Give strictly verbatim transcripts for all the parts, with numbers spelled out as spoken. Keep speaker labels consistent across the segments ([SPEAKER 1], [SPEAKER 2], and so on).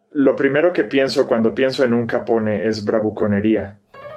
[SPEAKER 1] Lo primero que pienso cuando pienso en un Capone es bravuconería.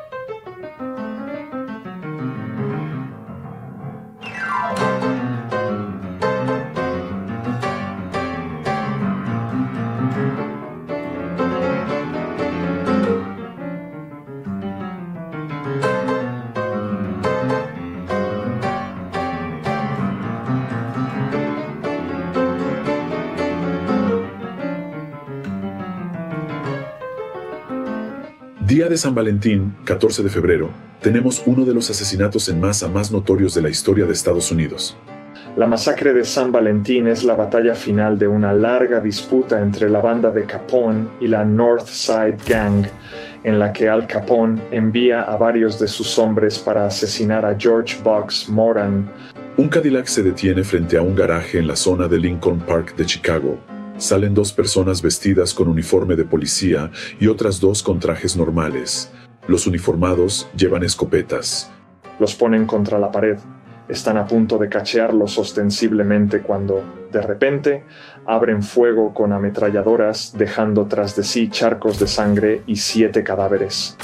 [SPEAKER 2] Día de San Valentín, catorce de febrero, tenemos uno de los asesinatos en masa más notorios de la historia de Estados Unidos.
[SPEAKER 1] La masacre de San Valentín es la batalla final de una larga disputa entre la banda de Capone y la North Side Gang, en la que Al Capone envía a varios de sus hombres para asesinar a George Bugs Moran.
[SPEAKER 2] Un Cadillac se detiene frente a un garaje en la zona de Lincoln Park de Chicago. Salen dos personas vestidas con uniforme de policía y otras dos con trajes normales. Los uniformados llevan escopetas.
[SPEAKER 1] Los ponen contra la pared. Están a punto de cachearlos ostensiblemente cuando, de repente, abren fuego con ametralladoras, dejando tras de sí charcos de sangre y siete cadáveres.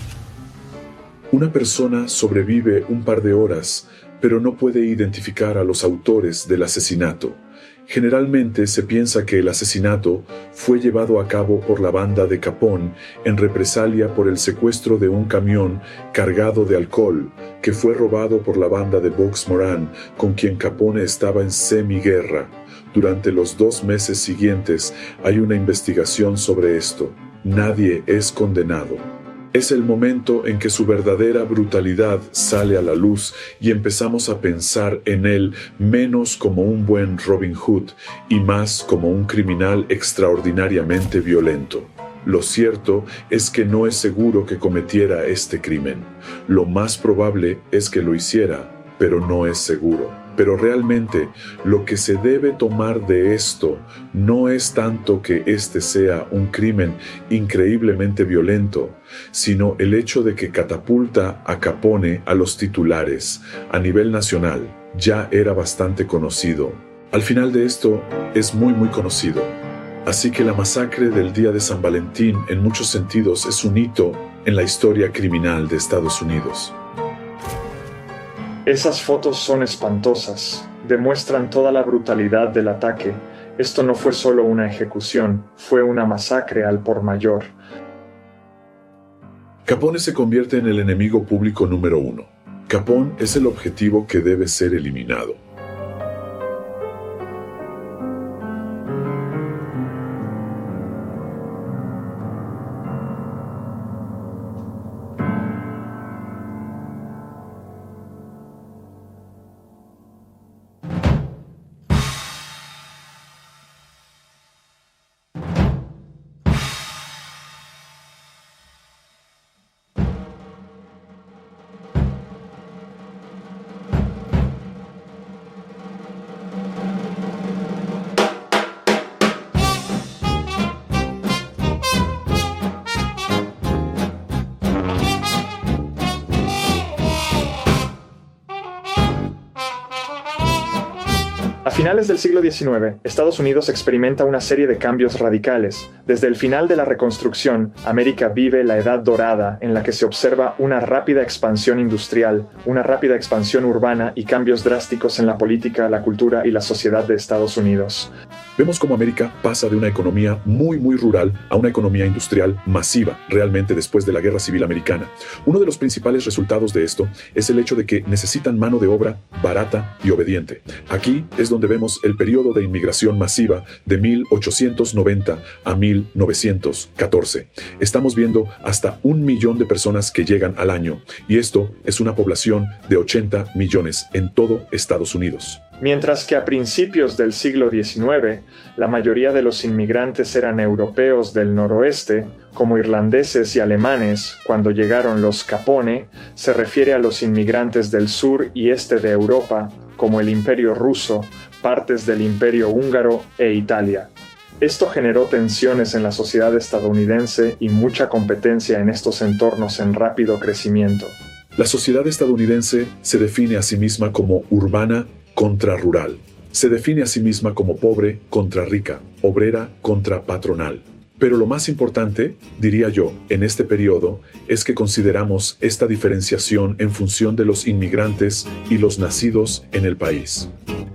[SPEAKER 2] Una persona sobrevive un par de horas, pero no puede identificar a los autores del asesinato. Generalmente se piensa que el asesinato fue llevado a cabo por la banda de Capone en represalia por el secuestro de un camión cargado de alcohol que fue robado por la banda de Bugs Moran, con quien Capone estaba en semiguerra. Durante los dos meses siguientes hay una investigación sobre esto. Nadie es condenado. Es el momento en que su verdadera brutalidad sale a la luz y empezamos a pensar en él menos como un buen Robin Hood y más como un criminal extraordinariamente violento. Lo cierto es que no es seguro que cometiera este crimen. Lo más probable es que lo hiciera, pero no es seguro. Pero realmente lo que se debe tomar de esto no es tanto que este sea un crimen increíblemente violento, sino el hecho de que catapulta a Capone a los titulares a nivel nacional. Ya era bastante conocido. Al final de esto es muy muy conocido. Así que la masacre del día de San Valentín en muchos sentidos es un hito en la historia criminal de Estados Unidos.
[SPEAKER 1] Esas fotos son espantosas, demuestran toda la brutalidad del ataque. Esto no fue solo una ejecución, fue una masacre al por mayor.
[SPEAKER 2] Capone se convierte en el enemigo público número uno. Capone es el objetivo que debe ser eliminado.
[SPEAKER 1] A finales del siglo diecinueve, Estados Unidos experimenta una serie de cambios radicales. Desde el final de la Reconstrucción, América vive la Edad Dorada, en la que se observa una rápida expansión industrial, una rápida expansión urbana y cambios drásticos en la política, la cultura y la sociedad de Estados Unidos.
[SPEAKER 2] Vemos cómo América pasa de una economía muy muy rural a una economía industrial masiva, realmente después de la Guerra Civil Americana. Uno de los principales resultados de esto es el hecho de que necesitan mano de obra barata y obediente. Aquí es donde vemos el periodo de inmigración masiva de mil ochocientos noventa a mil novecientos catorce. Estamos viendo hasta un millón de personas que llegan al año, y esto es una población de ochenta millones en todo Estados Unidos.
[SPEAKER 1] Mientras que a principios del siglo diecinueve, la mayoría de los inmigrantes eran europeos del noroeste, como irlandeses y alemanes. Cuando llegaron los Capone, se refiere a los inmigrantes del sur y este de Europa, como el Imperio Ruso, partes del Imperio Húngaro e Italia. Esto generó tensiones en la sociedad estadounidense y mucha competencia en estos entornos en rápido crecimiento.
[SPEAKER 2] La sociedad estadounidense se define a sí misma como urbana contra rural. Se define a sí misma como pobre contra rica, obrera contra patronal. Pero lo más importante, diría yo, en este periodo, es que consideramos esta diferenciación en función de los inmigrantes y los nacidos en el país.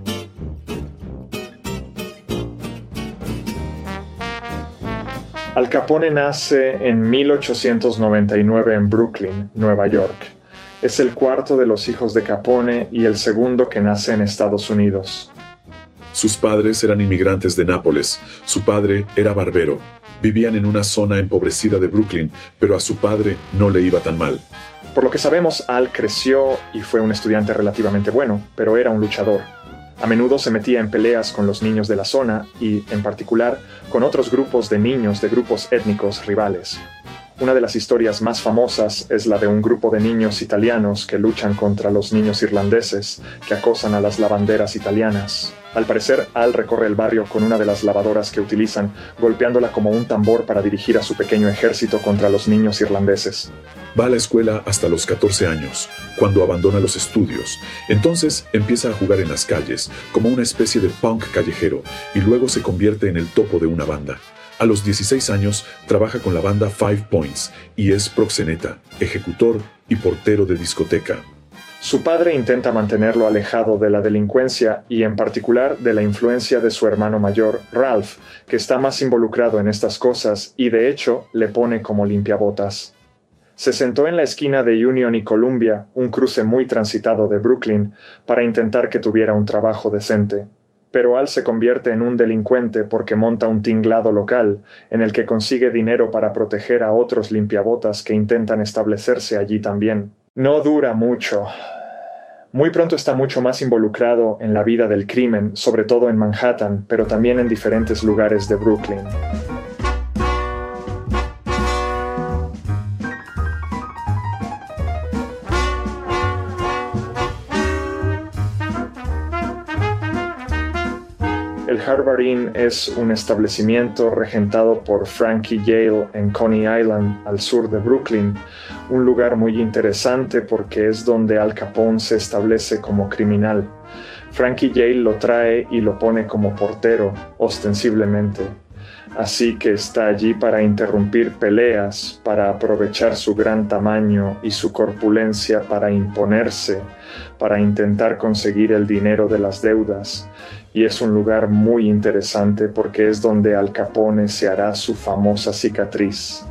[SPEAKER 1] Al Capone nace en mil ochocientos noventa y nueve en Brooklyn, Nueva York. Es el cuarto de los hijos de Capone y el segundo que nace en Estados Unidos.
[SPEAKER 2] Sus padres eran inmigrantes de Nápoles. Su padre era barbero. Vivían en una zona empobrecida de Brooklyn, pero a su padre no le iba tan mal.
[SPEAKER 1] Por lo que sabemos, Al creció y fue un estudiante relativamente bueno, pero era un luchador. A menudo se metía en peleas con los niños de la zona y, en particular, con otros grupos de niños de grupos étnicos rivales. Una de las historias más famosas es la de un grupo de niños italianos que luchan contra los niños irlandeses que acosan a las lavanderas italianas. Al parecer, Al recorre el barrio con una de las lavadoras que utilizan, golpeándola como un tambor para dirigir a su pequeño ejército contra los niños irlandeses.
[SPEAKER 2] Va a la escuela hasta los catorce años, cuando abandona los estudios. Entonces empieza a jugar en las calles, como una especie de punk callejero, y luego se convierte en el topo de una banda. A los dieciséis años trabaja con la banda Five Points y es proxeneta, ejecutor y portero de discoteca.
[SPEAKER 1] Su padre intenta mantenerlo alejado de la delincuencia y en particular de la influencia de su hermano mayor, Ralph, que está más involucrado en estas cosas y de hecho le pone como limpiabotas. Se sentó en la esquina de Union y Columbia, un cruce muy transitado de Brooklyn, para intentar que tuviera un trabajo decente. Pero Al se convierte en un delincuente porque monta un tinglado local en el que consigue dinero para proteger a otros limpiabotas que intentan establecerse allí también. No dura mucho. Muy pronto está mucho más involucrado en la vida del crimen, sobre todo en Manhattan, pero también en diferentes lugares de Brooklyn. El Harvard Inn es un establecimiento regentado por Frankie Yale en Coney Island, al sur de Brooklyn, un lugar muy interesante porque es donde Al Capone se establece como criminal. Frankie Yale lo trae y lo pone como portero, ostensiblemente. Así que está allí para interrumpir peleas, para aprovechar su gran tamaño y su corpulencia para imponerse, para intentar conseguir el dinero de las deudas. Y es un lugar muy interesante porque es donde Al Capone se hará su famosa cicatriz.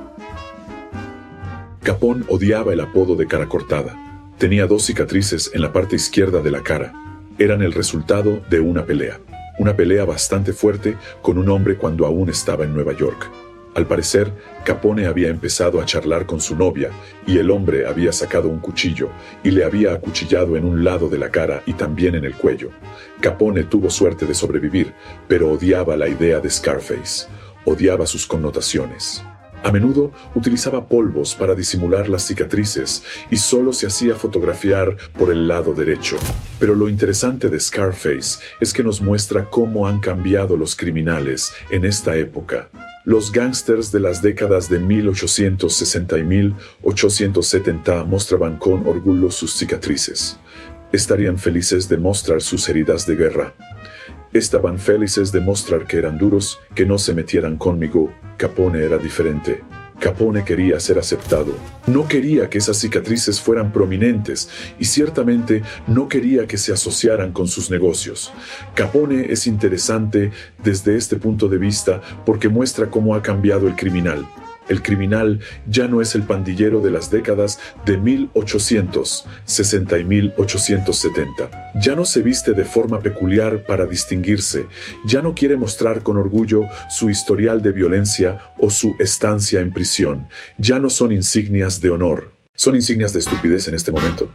[SPEAKER 2] Capone odiaba el apodo de cara cortada. Tenía dos cicatrices en la parte izquierda de la cara. Eran el resultado de una pelea. Una pelea bastante fuerte con un hombre cuando aún estaba en Nueva York. Al parecer, Capone había empezado a charlar con su novia y el hombre había sacado un cuchillo y le había acuchillado en un lado de la cara y también en el cuello. Capone tuvo suerte de sobrevivir, pero odiaba la idea de Scarface. Odiaba sus connotaciones. A menudo utilizaba polvos para disimular las cicatrices y solo se hacía fotografiar por el lado derecho. Pero lo interesante de Scarface es que nos muestra cómo han cambiado los criminales en esta época. Los gángsters de las décadas de mil ochocientos sesenta y mil ochocientos setenta mostraban con orgullo sus cicatrices. Estarían felices de mostrar sus heridas de guerra. Estaban felices de mostrar que eran duros, que no se metieran conmigo. Capone era diferente. Capone quería ser aceptado. No quería que esas cicatrices fueran prominentes y ciertamente no quería que se asociaran con sus negocios. Capone es interesante desde este punto de vista porque muestra cómo ha cambiado el criminal. El criminal ya no es el pandillero de las décadas de mil ochocientos sesenta y mil ochocientos setenta. Ya no se viste de forma peculiar para distinguirse. Ya no quiere mostrar con orgullo su historial de violencia o su estancia en prisión. Ya no son insignias de honor. Son insignias de estupidez en este momento.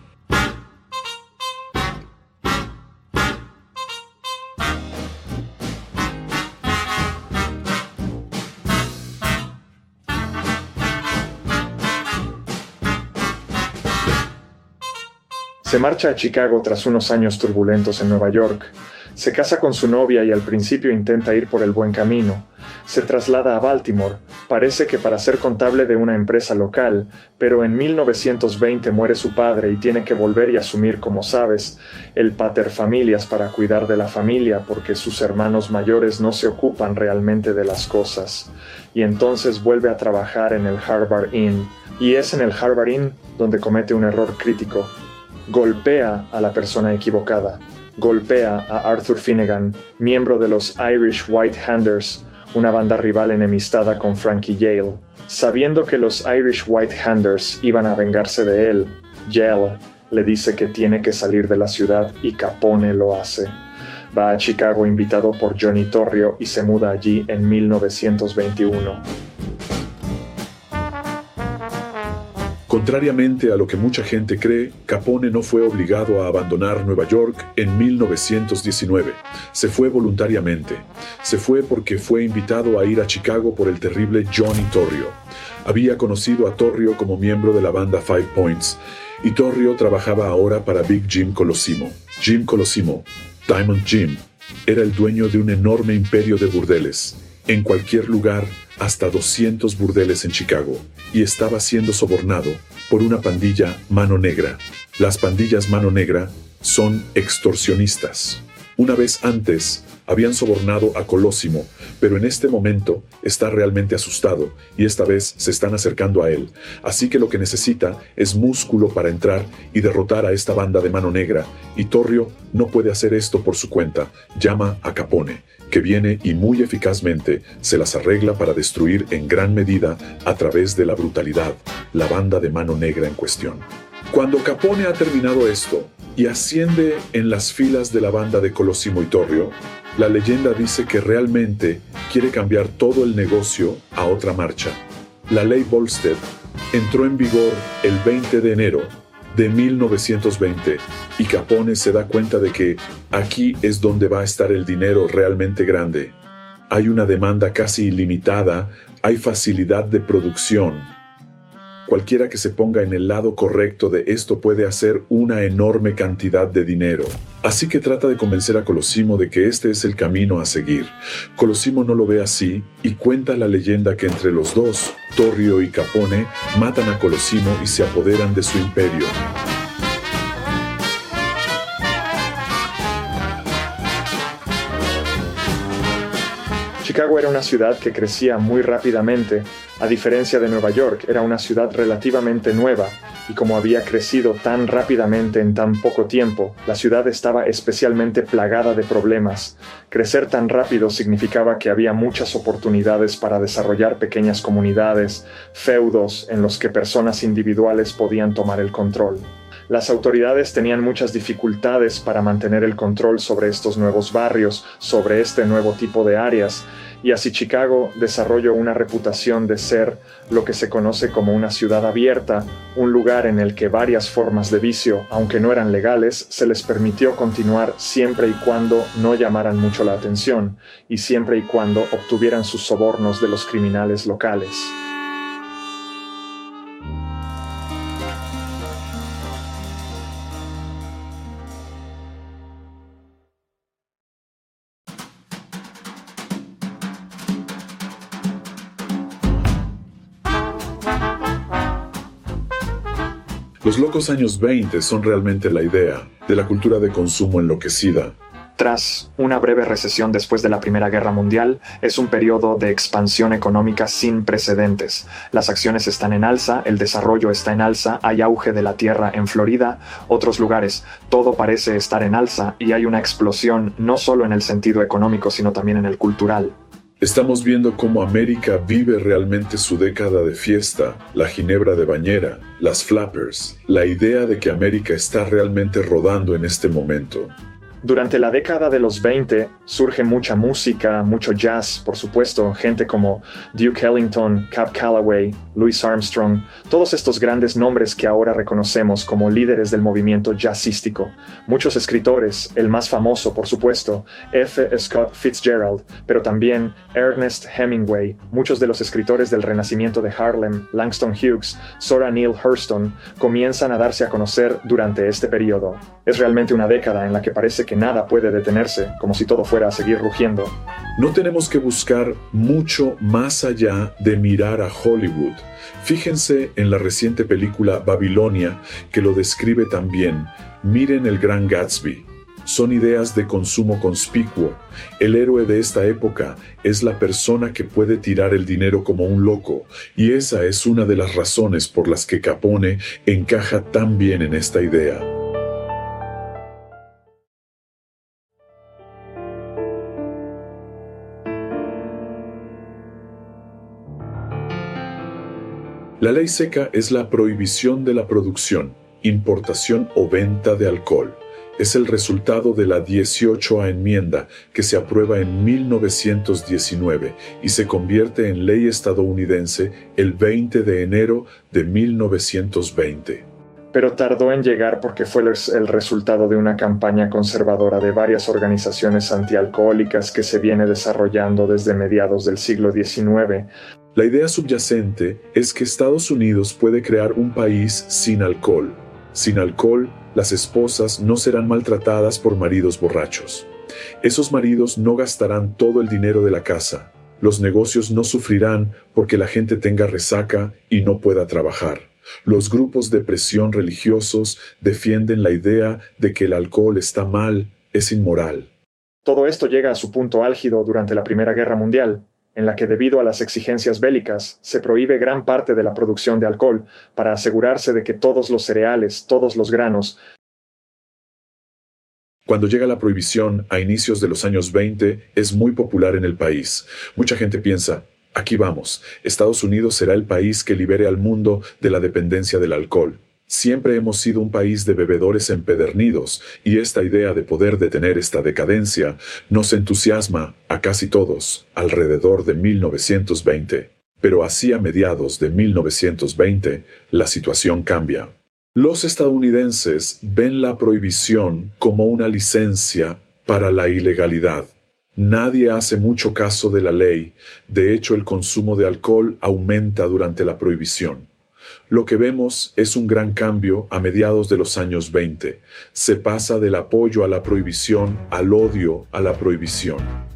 [SPEAKER 1] Se marcha a Chicago tras unos años turbulentos en Nueva York. Se casa con su novia y al principio intenta ir por el buen camino. Se traslada a Baltimore, parece que para ser contable de una empresa local, pero en mil novecientos veinte muere su padre y tiene que volver y asumir, como sabes, el paterfamilias para cuidar de la familia porque sus hermanos mayores no se ocupan realmente de las cosas. Y entonces vuelve a trabajar en el Harvard Inn, y es en el Harvard Inn donde comete un error crítico. Golpea a la persona equivocada. Golpea a Arthur Finnegan, miembro de los Irish White Handers, una banda rival enemistada con Frankie Yale. Sabiendo que los Irish White Handers iban a vengarse de él, Yale le dice que tiene que salir de la ciudad y Capone lo hace. Va a Chicago invitado por Johnny Torrio y se muda allí en mil novecientos veintiuno.
[SPEAKER 2] Contrariamente a lo que mucha gente cree, Capone no fue obligado a abandonar Nueva York en mil novecientos diecinueve. Se fue voluntariamente. Se fue porque fue invitado a ir a Chicago por el terrible Johnny Torrio. Había conocido a Torrio como miembro de la banda Five Points, y Torrio trabajaba ahora para Big Jim Colosimo. Jim Colosimo, Diamond Jim, era el dueño de un enorme imperio de burdeles. En cualquier lugar, hasta doscientos burdeles en Chicago, y estaba siendo sobornado por una pandilla Mano Negra. Las pandillas Mano Negra son extorsionistas. Una vez antes habían sobornado a Colosimo, pero en este momento está realmente asustado y esta vez se están acercando a él. Así que lo que necesita es músculo para entrar y derrotar a esta banda de Mano Negra, y Torrio no puede hacer esto por su cuenta. Llama a Capone, que viene y muy eficazmente se las arregla para destruir en gran medida, a través de la brutalidad, la banda de Mano Negra en cuestión. Cuando Capone ha terminado esto y asciende en las filas de la banda de Colosimo y Torrio, la leyenda dice que realmente quiere cambiar todo el negocio a otra marcha. La ley Volstead entró en vigor el veinte de enero de mil novecientos veinte, y Capone se da cuenta de que aquí es donde va a estar el dinero realmente grande. Hay una demanda casi ilimitada, hay facilidad de producción. Cualquiera que se ponga en el lado correcto de esto puede hacer una enorme cantidad de dinero. Así que trata de convencer a Colosimo de que este es el camino a seguir. Colosimo no lo ve así y cuenta la leyenda que entre los dos, Torrio y Capone, matan a Colosimo y se apoderan de su imperio.
[SPEAKER 1] Chicago era una ciudad que crecía muy rápidamente. A diferencia de Nueva York, era una ciudad relativamente nueva, y como había crecido tan rápidamente en tan poco tiempo, la ciudad estaba especialmente plagada de problemas. Crecer tan rápido significaba que había muchas oportunidades para desarrollar pequeñas comunidades, feudos en los que personas individuales podían tomar el control. Las autoridades tenían muchas dificultades para mantener el control sobre estos nuevos barrios, sobre este nuevo tipo de áreas, y así Chicago desarrolló una reputación de ser lo que se conoce como una ciudad abierta, un lugar en el que varias formas de vicio, aunque no eran legales, se les permitió continuar siempre y cuando no llamaran mucho la atención, y siempre y cuando obtuvieran sus sobornos de los criminales locales.
[SPEAKER 2] Los locos años veinte son realmente la idea de la cultura de consumo enloquecida.
[SPEAKER 1] Tras una breve recesión después de la Primera Guerra Mundial, es un periodo de expansión económica sin precedentes. Las acciones están en alza, el desarrollo está en alza, hay auge de la tierra en Florida, otros lugares. Todo parece estar en alza y hay una explosión no solo en el sentido económico, sino también en el cultural.
[SPEAKER 2] Estamos viendo cómo América vive realmente su década de fiesta, la ginebra de bañera, las flappers, la idea de que América está realmente rodando en este momento.
[SPEAKER 1] Durante la década de los veinte surge mucha música, mucho jazz, por supuesto, gente como Duke Ellington, Cab Calloway, Louis Armstrong, todos estos grandes nombres que ahora reconocemos como líderes del movimiento jazzístico. Muchos escritores, el más famoso, por supuesto, F. Scott Fitzgerald, pero también Ernest Hemingway, muchos de los escritores del Renacimiento de Harlem, Langston Hughes, Zora Neale Hurston, comienzan a darse a conocer durante este periodo. Es realmente una década en la que parece que que nada puede detenerse, como si todo fuera a seguir rugiendo.
[SPEAKER 2] No tenemos que buscar mucho más allá de mirar a Hollywood. Fíjense en la reciente película Babilonia, que lo describe tan bien. Miren El Gran Gatsby. Son ideas de consumo conspicuo. El héroe de esta época es la persona que puede tirar el dinero como un loco, y esa es una de las razones por las que Capone encaja tan bien en esta idea. La ley seca es la prohibición de la producción, importación o venta de alcohol. Es el resultado de la dieciochava enmienda que se aprueba en mil novecientos diecinueve y se convierte en ley estadounidense el veinte de enero de mil novecientos veinte.
[SPEAKER 1] Pero tardó en llegar porque fue el resultado de una campaña conservadora de varias organizaciones antialcohólicas que se viene desarrollando desde mediados del siglo diecinueve.
[SPEAKER 2] La idea subyacente es que Estados Unidos puede crear un país sin alcohol. Sin alcohol, las esposas no serán maltratadas por maridos borrachos. Esos maridos no gastarán todo el dinero de la casa. Los negocios no sufrirán porque la gente tenga resaca y no pueda trabajar. Los grupos de presión religiosos defienden la idea de que el alcohol está mal, es inmoral.
[SPEAKER 1] Todo esto llega a su punto álgido durante la Primera Guerra Mundial, en la que debido a las exigencias bélicas se prohíbe gran parte de la producción de alcohol para asegurarse de que todos los cereales, todos los granos.
[SPEAKER 2] Cuando llega la prohibición a inicios de los años veinte, es muy popular en el país. Mucha gente piensa, aquí vamos, Estados Unidos será el país que libere al mundo de la dependencia del alcohol. Siempre hemos sido un país de bebedores empedernidos, y esta idea de poder detener esta decadencia nos entusiasma a casi todos alrededor de mil novecientos veinte. Pero así a mediados de mil novecientos veinte, la situación cambia. Los estadounidenses ven la prohibición como una licencia para la ilegalidad. Nadie hace mucho caso de la ley. De hecho, el consumo de alcohol aumenta durante la prohibición. Lo que vemos es un gran cambio a mediados de los años veinte. Se pasa del apoyo a la prohibición al odio a la prohibición.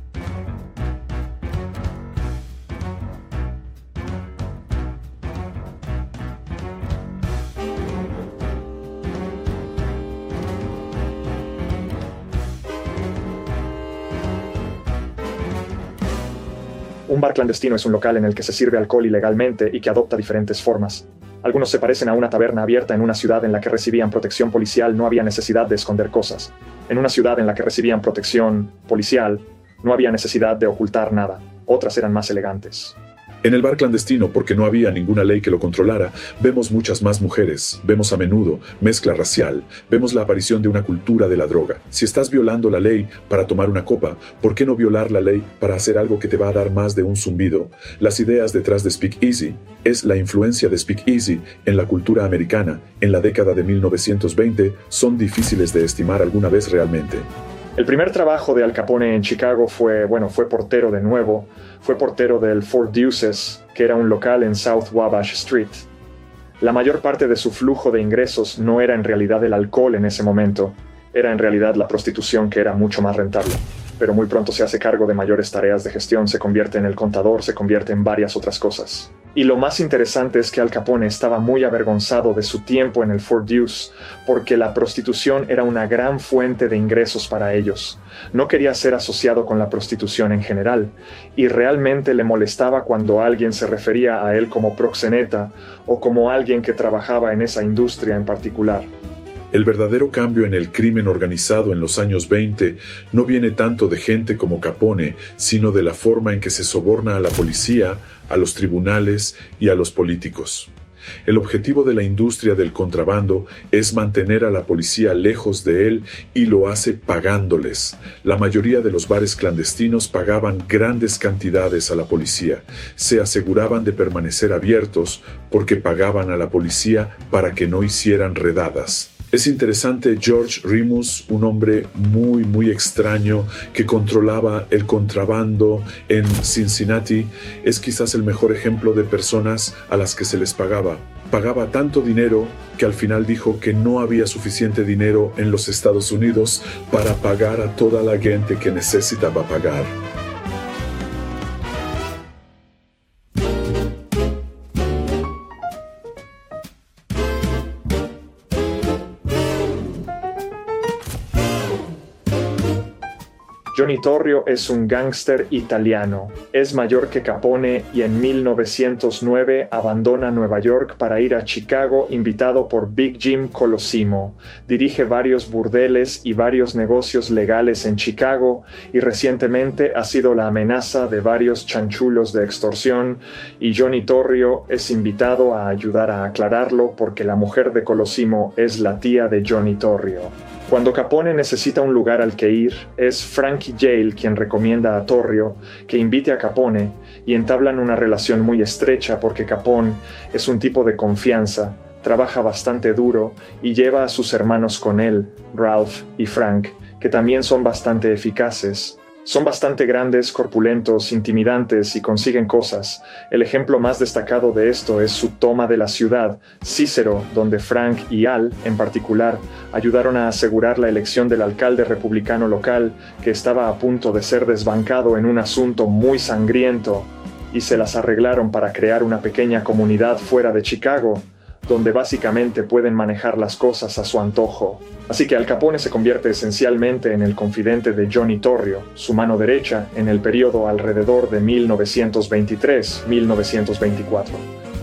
[SPEAKER 1] Un bar clandestino es un local en el que se sirve alcohol ilegalmente y que adopta diferentes formas. Algunos se parecen a una taberna abierta en una ciudad en la que recibían protección policial, no había necesidad de esconder cosas. En una ciudad en la que recibían protección policial, no había necesidad de ocultar nada. Otras eran más elegantes.
[SPEAKER 2] En el bar clandestino, porque no había ninguna ley que lo controlara, vemos muchas más mujeres, vemos a menudo mezcla racial, vemos la aparición de una cultura de la droga. Si estás violando la ley para tomar una copa, ¿por qué no violar la ley para hacer algo que te va a dar más de un zumbido? Las ideas detrás de Speak Easy es la influencia de Speak Easy en la cultura americana en la década de mil novecientos veinte son difíciles de estimar alguna vez realmente.
[SPEAKER 1] El primer trabajo de Al Capone en Chicago fue, bueno, fue portero de nuevo. Fue portero del Four Deuces, que era un local en South Wabash Street. La mayor parte de su flujo de ingresos no era en realidad el alcohol en ese momento, era en realidad la prostitución, que era mucho más rentable. Pero muy pronto se hace cargo de mayores tareas de gestión, se convierte en el contador, se convierte en varias otras cosas. Y lo más interesante es que Al Capone estaba muy avergonzado de su tiempo en el Four Deuces, porque la prostitución era una gran fuente de ingresos para ellos. No quería ser asociado con la prostitución en general, y realmente le molestaba cuando alguien se refería a él como proxeneta o como alguien que trabajaba en esa industria en particular.
[SPEAKER 2] El verdadero cambio en el crimen organizado en los años veinte no viene tanto de gente como Capone, sino de la forma en que se soborna a la policía, a los tribunales y a los políticos. El objetivo de la industria del contrabando es mantener a la policía lejos de él y lo hace pagándoles. La mayoría de los bares clandestinos pagaban grandes cantidades a la policía. Se aseguraban de permanecer abiertos porque pagaban a la policía para que no hicieran redadas. Es interesante, George Remus, un hombre muy, muy extraño que controlaba el contrabando en Cincinnati, es quizás el mejor ejemplo de personas a las que se les pagaba. Pagaba tanto dinero que al final dijo que no había suficiente dinero en los Estados Unidos para pagar a toda la gente que necesitaba pagar.
[SPEAKER 1] Johnny Torrio es un gángster italiano. Es mayor que Capone y en mil novecientos nueve abandona Nueva York para ir a Chicago invitado por Big Jim Colosimo. Dirige varios burdeles y varios negocios legales en Chicago y recientemente ha sido la amenaza de varios chanchullos de extorsión y Johnny Torrio es invitado a ayudar a aclararlo porque la mujer de Colosimo es la tía de Johnny Torrio. Cuando Capone necesita un lugar al que ir, es Frankie Yale quien recomienda a Torrio que invite a Capone y entablan una relación muy estrecha porque Capone es un tipo de confianza, trabaja bastante duro y lleva a sus hermanos con él, Ralph y Frank, que también son bastante eficaces. Son bastante grandes, corpulentos, intimidantes y consiguen cosas. El ejemplo más destacado de esto es su toma de la ciudad, Cícero, donde Frank y Al, en particular, ayudaron a asegurar la elección del alcalde republicano local, que estaba a punto de ser desbancado en un asunto muy sangriento, y se las arreglaron para crear una pequeña comunidad fuera de Chicago, donde básicamente pueden manejar las cosas a su antojo. Así que Al Capone se convierte esencialmente en el confidente de Johnny Torrio, su mano derecha, en el periodo alrededor de mil novecientos veintitrés a mil novecientos veinticuatro.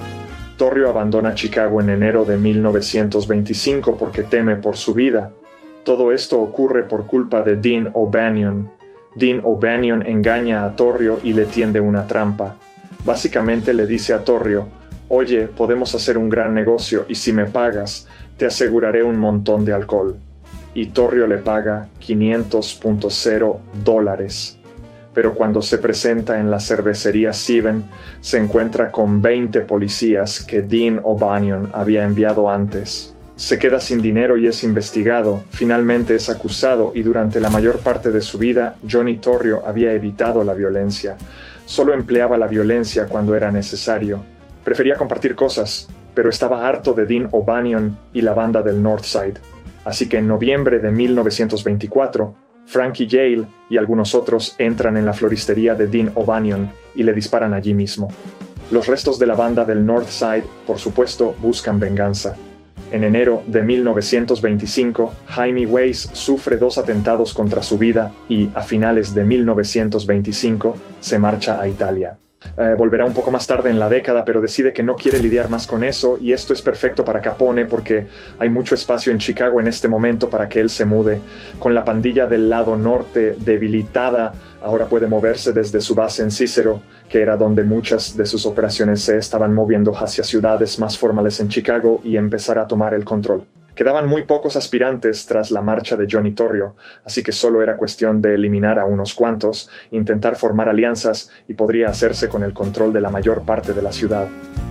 [SPEAKER 1] Torrio abandona Chicago en enero de mil novecientos veinticinco porque teme por su vida. Todo esto ocurre por culpa de Dean O'Banion. Dean O'Banion engaña a Torrio y le tiende una trampa. Básicamente le dice a Torrio: oye, podemos hacer un gran negocio y si me pagas, te aseguraré un montón de alcohol. Y Torrio le paga quinientos cero dólares. Pero cuando se presenta en la cervecería Seven, se encuentra con veinte policías que Dean O'Banion había enviado antes. Se queda sin dinero y es investigado, finalmente es acusado y durante la mayor parte de su vida, Johnny Torrio había evitado la violencia. Solo empleaba la violencia cuando era necesario. Prefería compartir cosas, pero estaba harto de Dean O'Banion y la banda del Northside. Así que en noviembre de mil novecientos veinticuatro, Frankie Yale y algunos otros entran en la floristería de Dean O'Banion y le disparan allí mismo. Los restos de la banda del Northside, por supuesto, buscan venganza. En enero de mil novecientos veinticinco, Jaime Weiss sufre dos atentados contra su vida y, a finales de mil novecientos veinticinco, se marcha a Italia. Eh, volverá un poco más tarde en la década, pero decide que no quiere lidiar más con eso y esto es perfecto para Capone porque hay mucho espacio en Chicago en este momento para que él se mude. Con la pandilla del lado norte debilitada, ahora puede moverse desde su base en Cícero, que era donde muchas de sus operaciones se estaban moviendo hacia ciudades más formales en Chicago y empezar a tomar el control. Quedaban muy pocos aspirantes tras la marcha de Johnny Torrio, así que solo era cuestión de eliminar a unos cuantos, intentar formar alianzas y podría hacerse con el control de la mayor parte de la ciudad.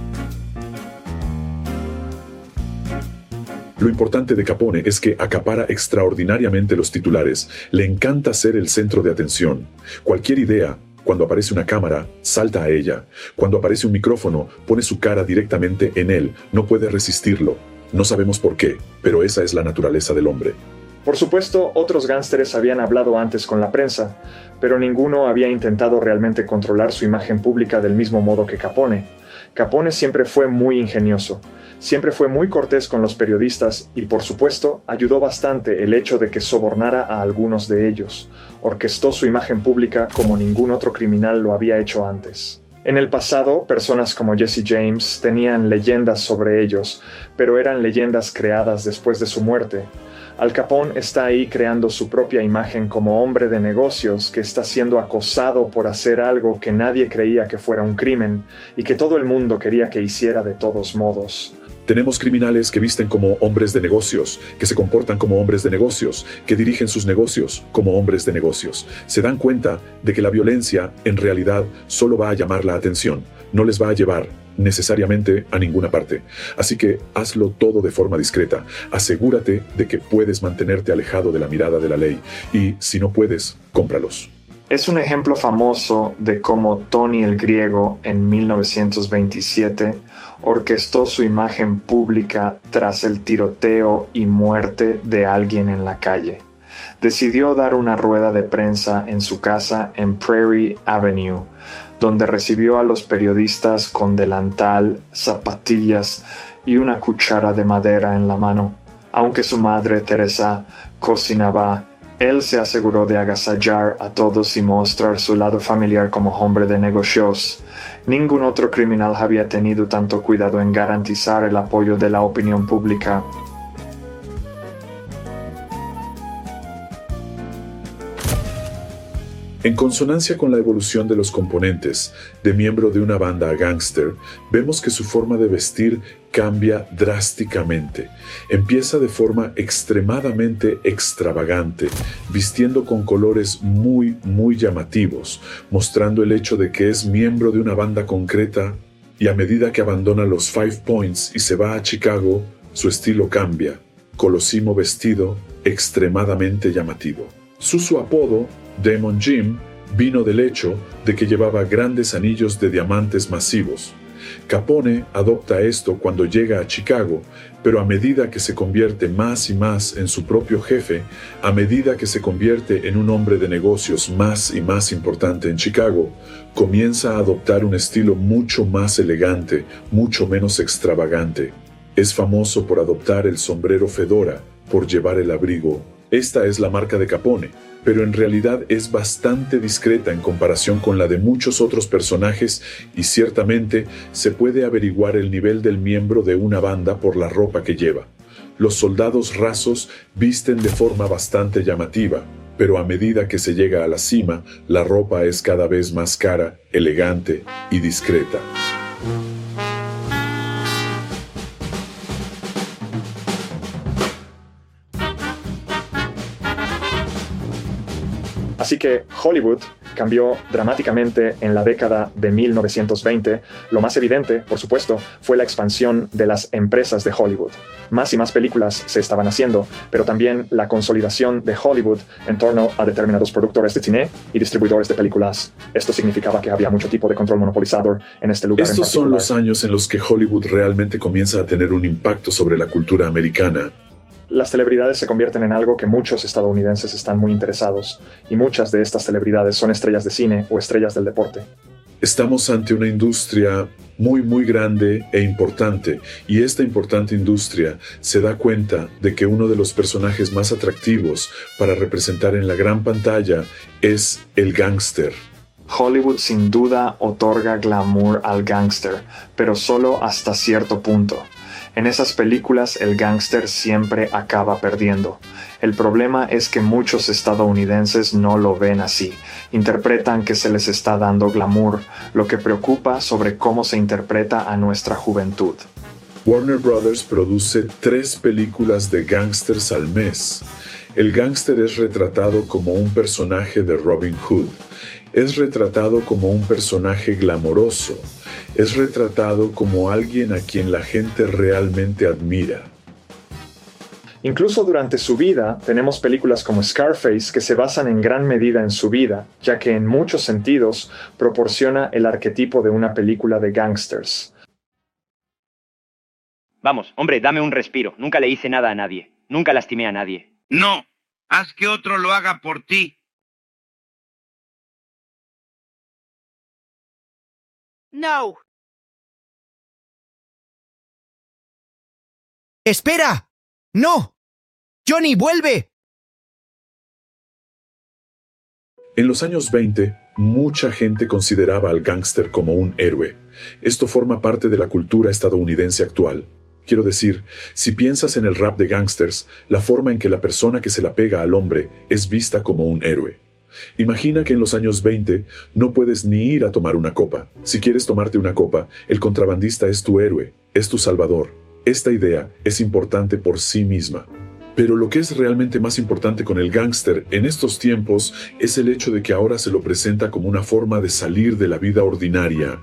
[SPEAKER 2] Lo importante de Capone es que acapara extraordinariamente los titulares. Le encanta ser el centro de atención. Cualquier idea, cuando aparece una cámara, salta a ella. Cuando aparece un micrófono, pone su cara directamente en él. No puede resistirlo. No sabemos por qué, pero esa es la naturaleza del hombre.
[SPEAKER 1] Por supuesto, otros gángsteres habían hablado antes con la prensa, pero ninguno había intentado realmente controlar su imagen pública del mismo modo que Capone. Capone siempre fue muy ingenioso, siempre fue muy cortés con los periodistas y, por supuesto, ayudó bastante el hecho de que sobornara a algunos de ellos. Orquestó su imagen pública como ningún otro criminal lo había hecho antes. En el pasado, personas como Jesse James tenían leyendas sobre ellos, pero eran leyendas creadas después de su muerte. Al Capone está ahí creando su propia imagen como hombre de negocios que está siendo acosado por hacer algo que nadie creía que fuera un crimen y que todo el mundo quería que hiciera de todos modos.
[SPEAKER 2] Tenemos criminales que visten como hombres de negocios, que se comportan como hombres de negocios, que dirigen sus negocios como hombres de negocios. Se dan cuenta de que la violencia, en realidad, solo va a llamar la atención, no les va a llevar necesariamente a ninguna parte. Así que hazlo todo de forma discreta. Asegúrate de que puedes mantenerte alejado de la mirada de la ley. Y si no puedes, cómpralos.
[SPEAKER 1] Es un ejemplo famoso de cómo Tony el Griego en mil novecientos veintisiete orquestó su imagen pública tras el tiroteo y muerte de alguien en la calle. Decidió dar una rueda de prensa en su casa en Prairie Avenue, donde recibió a los periodistas con delantal, zapatillas y una cuchara de madera en la mano. Aunque su madre, Teresa, cocinaba, él se aseguró de agasallar a todos y mostrar su lado familiar como hombre de negocios. Ningún otro criminal había tenido tanto cuidado en garantizar el apoyo de la opinión pública.
[SPEAKER 2] En consonancia con la evolución de los componentes, de miembro de una banda a gángster, vemos que su forma de vestir cambia drásticamente. Empieza de forma extremadamente extravagante, vistiendo con colores muy, muy llamativos, mostrando el hecho de que es miembro de una banda concreta, y a medida que abandona los Five Points y se va a Chicago, su estilo cambia. Colosimo vestido, extremadamente llamativo. Su, su apodo, Demon Jim, vino del hecho de que llevaba grandes anillos de diamantes masivos. Capone adopta esto cuando llega a Chicago, pero a medida que se convierte más y más en su propio jefe, a medida que se convierte en un hombre de negocios más y más importante en Chicago, comienza a adoptar un estilo mucho más elegante, mucho menos extravagante. Es famoso por adoptar el sombrero fedora, por llevar el abrigo. Esta es la marca de Capone, pero en realidad es bastante discreta en comparación con la de muchos otros personajes y ciertamente se puede averiguar el nivel del miembro de una banda por la ropa que lleva. Los soldados rasos visten de forma bastante llamativa, pero a medida que se llega a la cima, la ropa es cada vez más cara, elegante y discreta.
[SPEAKER 1] Así que Hollywood cambió dramáticamente en la década de mil novecientos veinte. Lo más evidente, por supuesto, fue la expansión de las empresas de Hollywood. Más y más películas se estaban haciendo, pero también la consolidación de Hollywood en torno a determinados productores de cine y distribuidores de películas. Esto significaba que había mucho tipo de control monopolizador en este lugar.
[SPEAKER 2] Estos son los años en los que Hollywood realmente comienza a tener un impacto sobre la cultura americana.
[SPEAKER 1] Las celebridades se convierten en algo que muchos estadounidenses están muy interesados, y muchas de estas celebridades son estrellas de cine o estrellas del deporte.
[SPEAKER 2] Estamos ante una industria muy muy grande e importante, y esta importante industria se da cuenta de que uno de los personajes más atractivos para representar en la gran pantalla es el gángster.
[SPEAKER 1] Hollywood sin duda otorga glamour al gángster, pero solo hasta cierto punto. En esas películas el gángster siempre acaba perdiendo. El problema es que muchos estadounidenses no lo ven así. Interpretan que se les está dando glamour, lo que preocupa sobre cómo se interpreta a nuestra juventud.
[SPEAKER 2] Warner Brothers produce tres películas de gángsters al mes. El gángster es retratado como un personaje de Robin Hood. Es retratado como un personaje glamoroso. Es retratado como alguien a quien la gente realmente admira.
[SPEAKER 1] Incluso durante su vida, tenemos películas como Scarface que se basan en gran medida en su vida, ya que en muchos sentidos proporciona el arquetipo de una película de gángsters.
[SPEAKER 3] Vamos, hombre, dame un respiro. Nunca le hice nada a nadie. Nunca lastimé a nadie.
[SPEAKER 4] No, haz que otro lo haga por ti.
[SPEAKER 5] No. ¡Espera! ¡No! ¡Johnny, vuelve!
[SPEAKER 2] En los años veinte, mucha gente consideraba al gángster como un héroe. Esto forma parte de la cultura estadounidense actual. Quiero decir, si piensas en el rap de gángsters, la forma en que la persona que se la pega al hombre es vista como un héroe. Imagina que en los años veinte no puedes ni ir a tomar una copa. Si quieres tomarte una copa, el contrabandista es tu héroe, es tu salvador. Esta idea es importante por sí misma. Pero lo que es realmente más importante con el gángster en estos tiempos es el hecho de que ahora se lo presenta como una forma de salir de la vida ordinaria.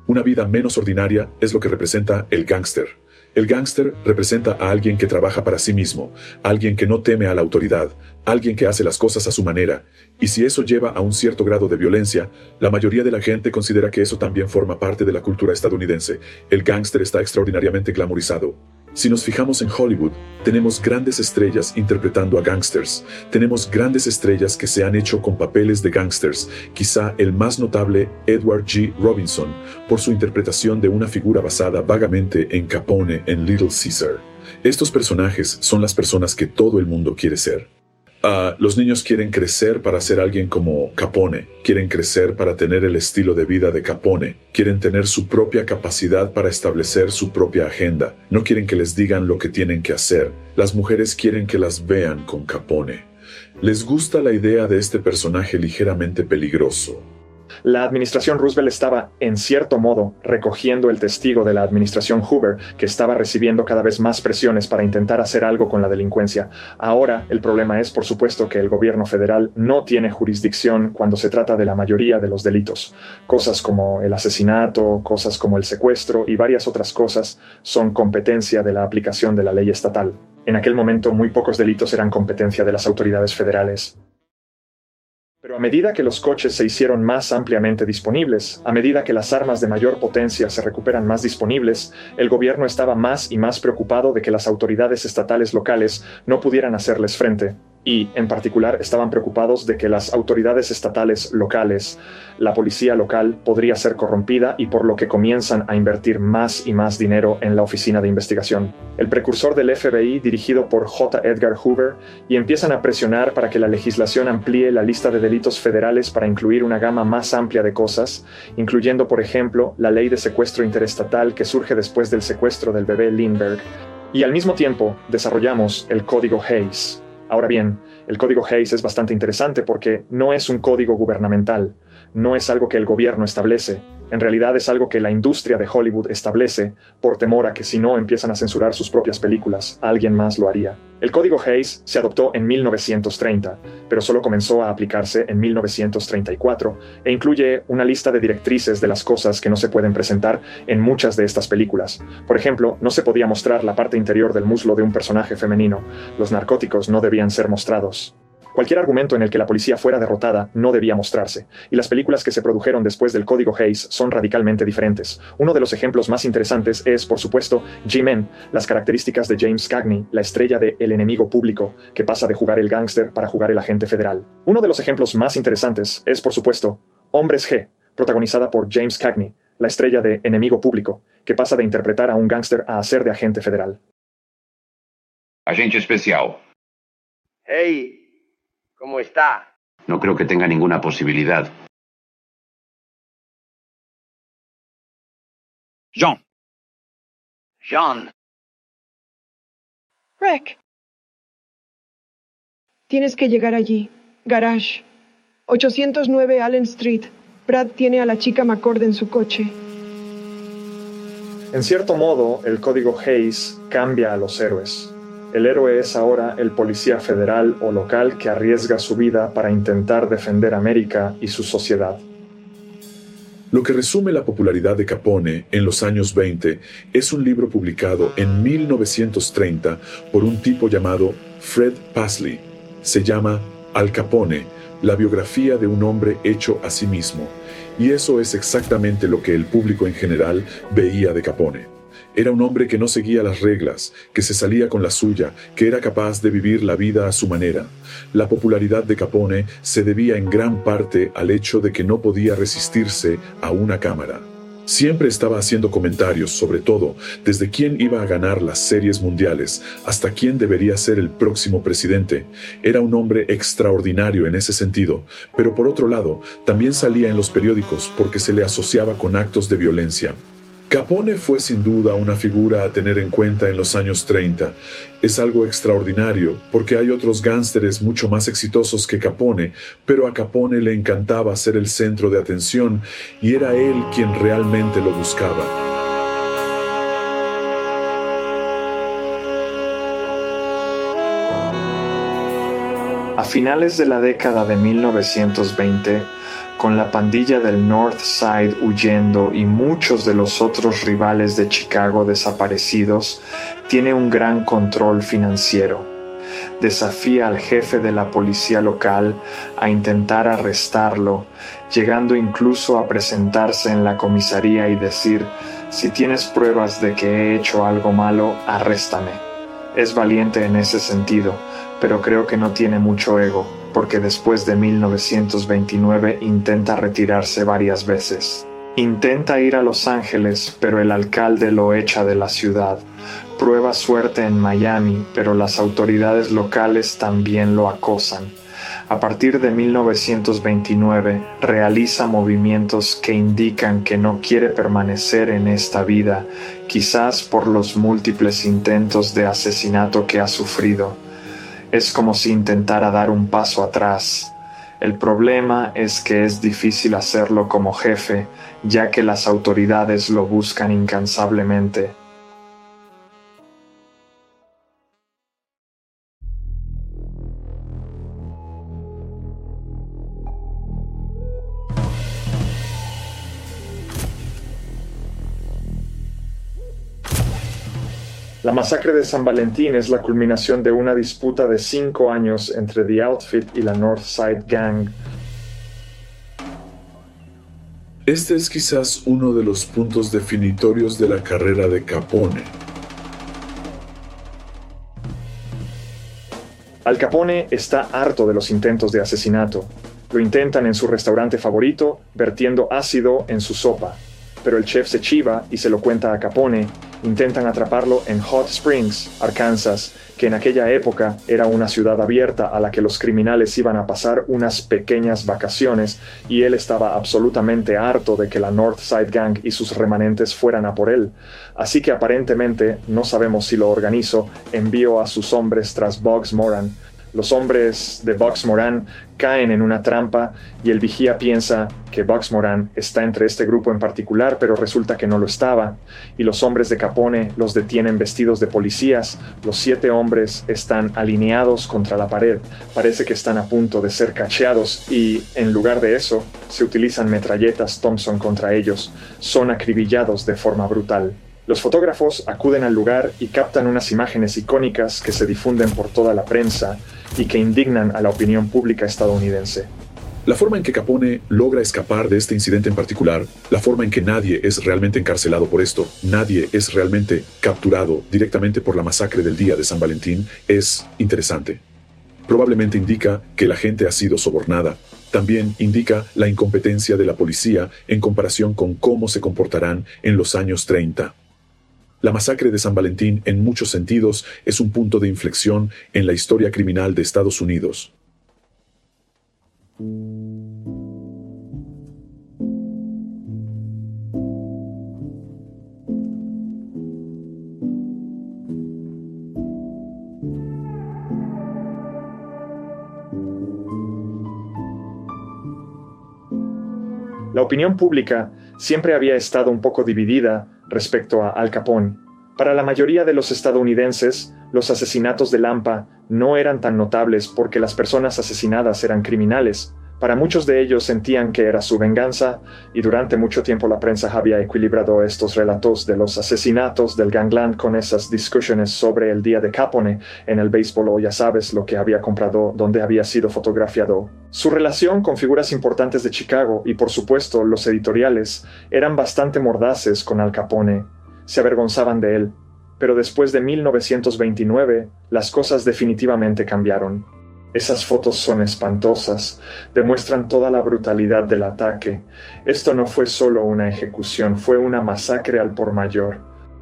[SPEAKER 2] Una vida menos ordinaria es lo que representa el gángster. El gángster representa a alguien que trabaja para sí mismo, alguien que no teme a la autoridad, alguien que hace las cosas a su manera. Y si eso lleva a un cierto grado de violencia, la mayoría de la gente considera que eso también forma parte de la cultura estadounidense. El gángster está extraordinariamente glamorizado. Si nos fijamos en Hollywood, tenemos grandes estrellas interpretando a gángsters. Tenemos grandes estrellas que se han hecho con papeles de gángsters. Quizá el más notable, Edward G. Robinson, por su interpretación de una figura basada vagamente en Capone en Little Caesar. Estos personajes son las personas que todo el mundo quiere ser. Uh, los niños quieren crecer para ser alguien como Capone, quieren crecer para tener el estilo de vida de Capone, quieren tener su propia capacidad para establecer su propia agenda, no quieren que les digan lo que tienen que hacer. Las mujeres quieren que las vean con Capone. Les gusta la idea de este personaje ligeramente peligroso.
[SPEAKER 1] La administración Roosevelt estaba, en cierto modo, recogiendo el testigo de la administración Hoover, que estaba recibiendo cada vez más presiones para intentar hacer algo con la delincuencia. Ahora, el problema es, por supuesto, que el gobierno federal no tiene jurisdicción cuando se trata de la mayoría de los delitos. Cosas como el asesinato, cosas como el secuestro y varias otras cosas son competencia de la aplicación de la ley estatal. En aquel momento, muy pocos delitos eran competencia de las autoridades federales. Pero a medida que los coches se hicieron más ampliamente disponibles, a medida que las armas de mayor potencia se recuperan más disponibles, el gobierno estaba más y más preocupado de que las autoridades estatales locales no pudieran hacerles frente. Y, en particular, estaban preocupados de que las autoridades estatales locales, la policía local, podría ser corrompida y por lo que comienzan a invertir más y más dinero en la oficina de investigación. El precursor del F B I, dirigido por J. Edgar Hoover, y empiezan a presionar para que la legislación amplíe la lista de delitos federales para incluir una gama más amplia de cosas, incluyendo, por ejemplo, la ley de secuestro interestatal que surge después del secuestro del bebé Lindbergh. Y al mismo tiempo, desarrollamos el Código Hayes. Ahora bien, el Código Hayes es bastante interesante porque no es un código gubernamental, no es algo que el gobierno establece, en realidad es algo que la industria de Hollywood establece por temor a que si no empiezan a censurar sus propias películas, alguien más lo haría. El Código Hayes se adoptó en mil novecientos treinta, pero solo comenzó a aplicarse en mil novecientos treinta y cuatro e incluye una lista de directrices de las cosas que no se pueden presentar en muchas de estas películas. Por ejemplo, no se podía mostrar la parte interior del muslo de un personaje femenino, los narcóticos no debían ser mostrados. Cualquier argumento en el que la policía fuera derrotada no debía mostrarse, y las películas que se produjeron después del Código Hayes son radicalmente diferentes. Uno de los ejemplos más interesantes es, por supuesto, G-Men, las características de James Cagney, la estrella de El enemigo público, que pasa de jugar el gángster para jugar el agente federal. Uno de los ejemplos más interesantes es, por supuesto, Hombres G, protagonizada por James Cagney, la estrella de Enemigo público, que pasa de interpretar a un gángster a hacer de agente federal.
[SPEAKER 4] Agente especial.
[SPEAKER 6] Hey, ¿cómo está?
[SPEAKER 4] No creo que tenga ninguna posibilidad. John.
[SPEAKER 6] John.
[SPEAKER 7] Rick. Tienes que llegar allí. Garage. ochocientos nueve Allen Street. Brad tiene a la chica McCord en su coche.
[SPEAKER 1] En cierto modo, el Código Hayes cambia a los héroes. El héroe es ahora el policía federal o local que arriesga su vida para intentar defender América y su sociedad.
[SPEAKER 2] Lo que resume la popularidad de Capone en los años veinte es un libro publicado en mil novecientos treinta por un tipo llamado Fred Pasley. Se llama Al Capone, la biografía de un hombre hecho a sí mismo. Y eso es exactamente lo que el público en general veía de Capone. Era un hombre que no seguía las reglas, que se salía con la suya, que era capaz de vivir la vida a su manera. La popularidad de Capone se debía en gran parte al hecho de que no podía resistirse a una cámara. Siempre estaba haciendo comentarios sobre todo, desde quién iba a ganar las series mundiales hasta quién debería ser el próximo presidente. Era un hombre extraordinario en ese sentido, pero por otro lado, también salía en los periódicos porque se le asociaba con actos de violencia. Capone fue sin duda una figura a tener en cuenta en los años treinta. Es algo extraordinario porque hay otros gángsteres mucho más exitosos que Capone, pero a Capone le encantaba ser el centro de atención y era él quien realmente lo buscaba.
[SPEAKER 1] A finales de la década de mil novecientos veinte, con la pandilla del North Side huyendo y muchos de los otros rivales de Chicago desaparecidos, tiene un gran control financiero. Desafía al jefe de la policía local a intentar arrestarlo, llegando incluso a presentarse en la comisaría y decir: si tienes pruebas de que he hecho algo malo, arréstame. Es valiente en ese sentido, pero creo que no tiene mucho ego, porque después de mil novecientos veintinueve intenta retirarse varias veces. Intenta ir a Los Ángeles, pero el alcalde lo echa de la ciudad. Prueba suerte en Miami, pero las autoridades locales también lo acosan. A partir de mil novecientos veintinueve, realiza movimientos que indican que no quiere permanecer en esta vida, quizás por los múltiples intentos de asesinato que ha sufrido. Es como si intentara dar un paso atrás. El problema es que es difícil hacerlo como jefe, ya que las autoridades lo buscan incansablemente. La masacre de San Valentín es la culminación de una disputa de cinco años entre The Outfit y la North Side Gang.
[SPEAKER 2] Este es quizás uno de los puntos definitorios de la carrera de Capone.
[SPEAKER 1] Al Capone está harto de los intentos de asesinato. Lo intentan en su restaurante favorito, vertiendo ácido en su sopa. Pero el chef se chiva y se lo cuenta a Capone. Intentan atraparlo en Hot Springs, Arkansas, que en aquella época era una ciudad abierta a la que los criminales iban a pasar unas pequeñas vacaciones, y él estaba absolutamente harto de que la North Side Gang y sus remanentes fueran a por él. Así que aparentemente, no sabemos si lo organizó, envió a sus hombres tras Bugs Moran. Los hombres de Bugs Moran caen en una trampa y el vigía piensa que Bugs Moran está entre este grupo en particular, pero resulta que no lo estaba. Y los hombres de Capone los detienen vestidos de policías. Los siete hombres están alineados contra la pared. Parece que están a punto de ser cacheados y, en lugar de eso, se utilizan metralletas Thompson contra ellos. Son acribillados de forma brutal. Los fotógrafos acuden al lugar y captan unas imágenes icónicas que se difunden por toda la prensa y que indignan a la opinión pública estadounidense.
[SPEAKER 2] La forma en que Capone logra escapar de este incidente en particular, la forma en que nadie es realmente encarcelado por esto, nadie es realmente capturado directamente por la masacre del día de San Valentín, es interesante. Probablemente indica que la gente ha sido sobornada. También indica la incompetencia de la policía en comparación con cómo se comportarán en los años treinta. La masacre de San Valentín, en muchos sentidos, es un punto de inflexión en la historia criminal de Estados Unidos.
[SPEAKER 1] La opinión pública siempre había estado un poco dividida respecto a Al Capone. Para la mayoría de los estadounidenses, los asesinatos de Lampa no eran tan notables porque las personas asesinadas eran criminales. Para muchos de ellos sentían que era su venganza, y durante mucho tiempo la prensa había equilibrado estos relatos de los asesinatos del gangland con esas discusiones sobre el día de Capone en el béisbol o ya sabes lo que había comprado, donde había sido fotografiado. Su relación con figuras importantes de Chicago y por supuesto los editoriales eran bastante mordaces con Al Capone. Se avergonzaban de él. Pero después de mil novecientos veintinueve, las cosas definitivamente cambiaron. Esas fotos son espantosas, demuestran toda la brutalidad del ataque. Esto no fue solo una ejecución, fue una masacre al por mayor.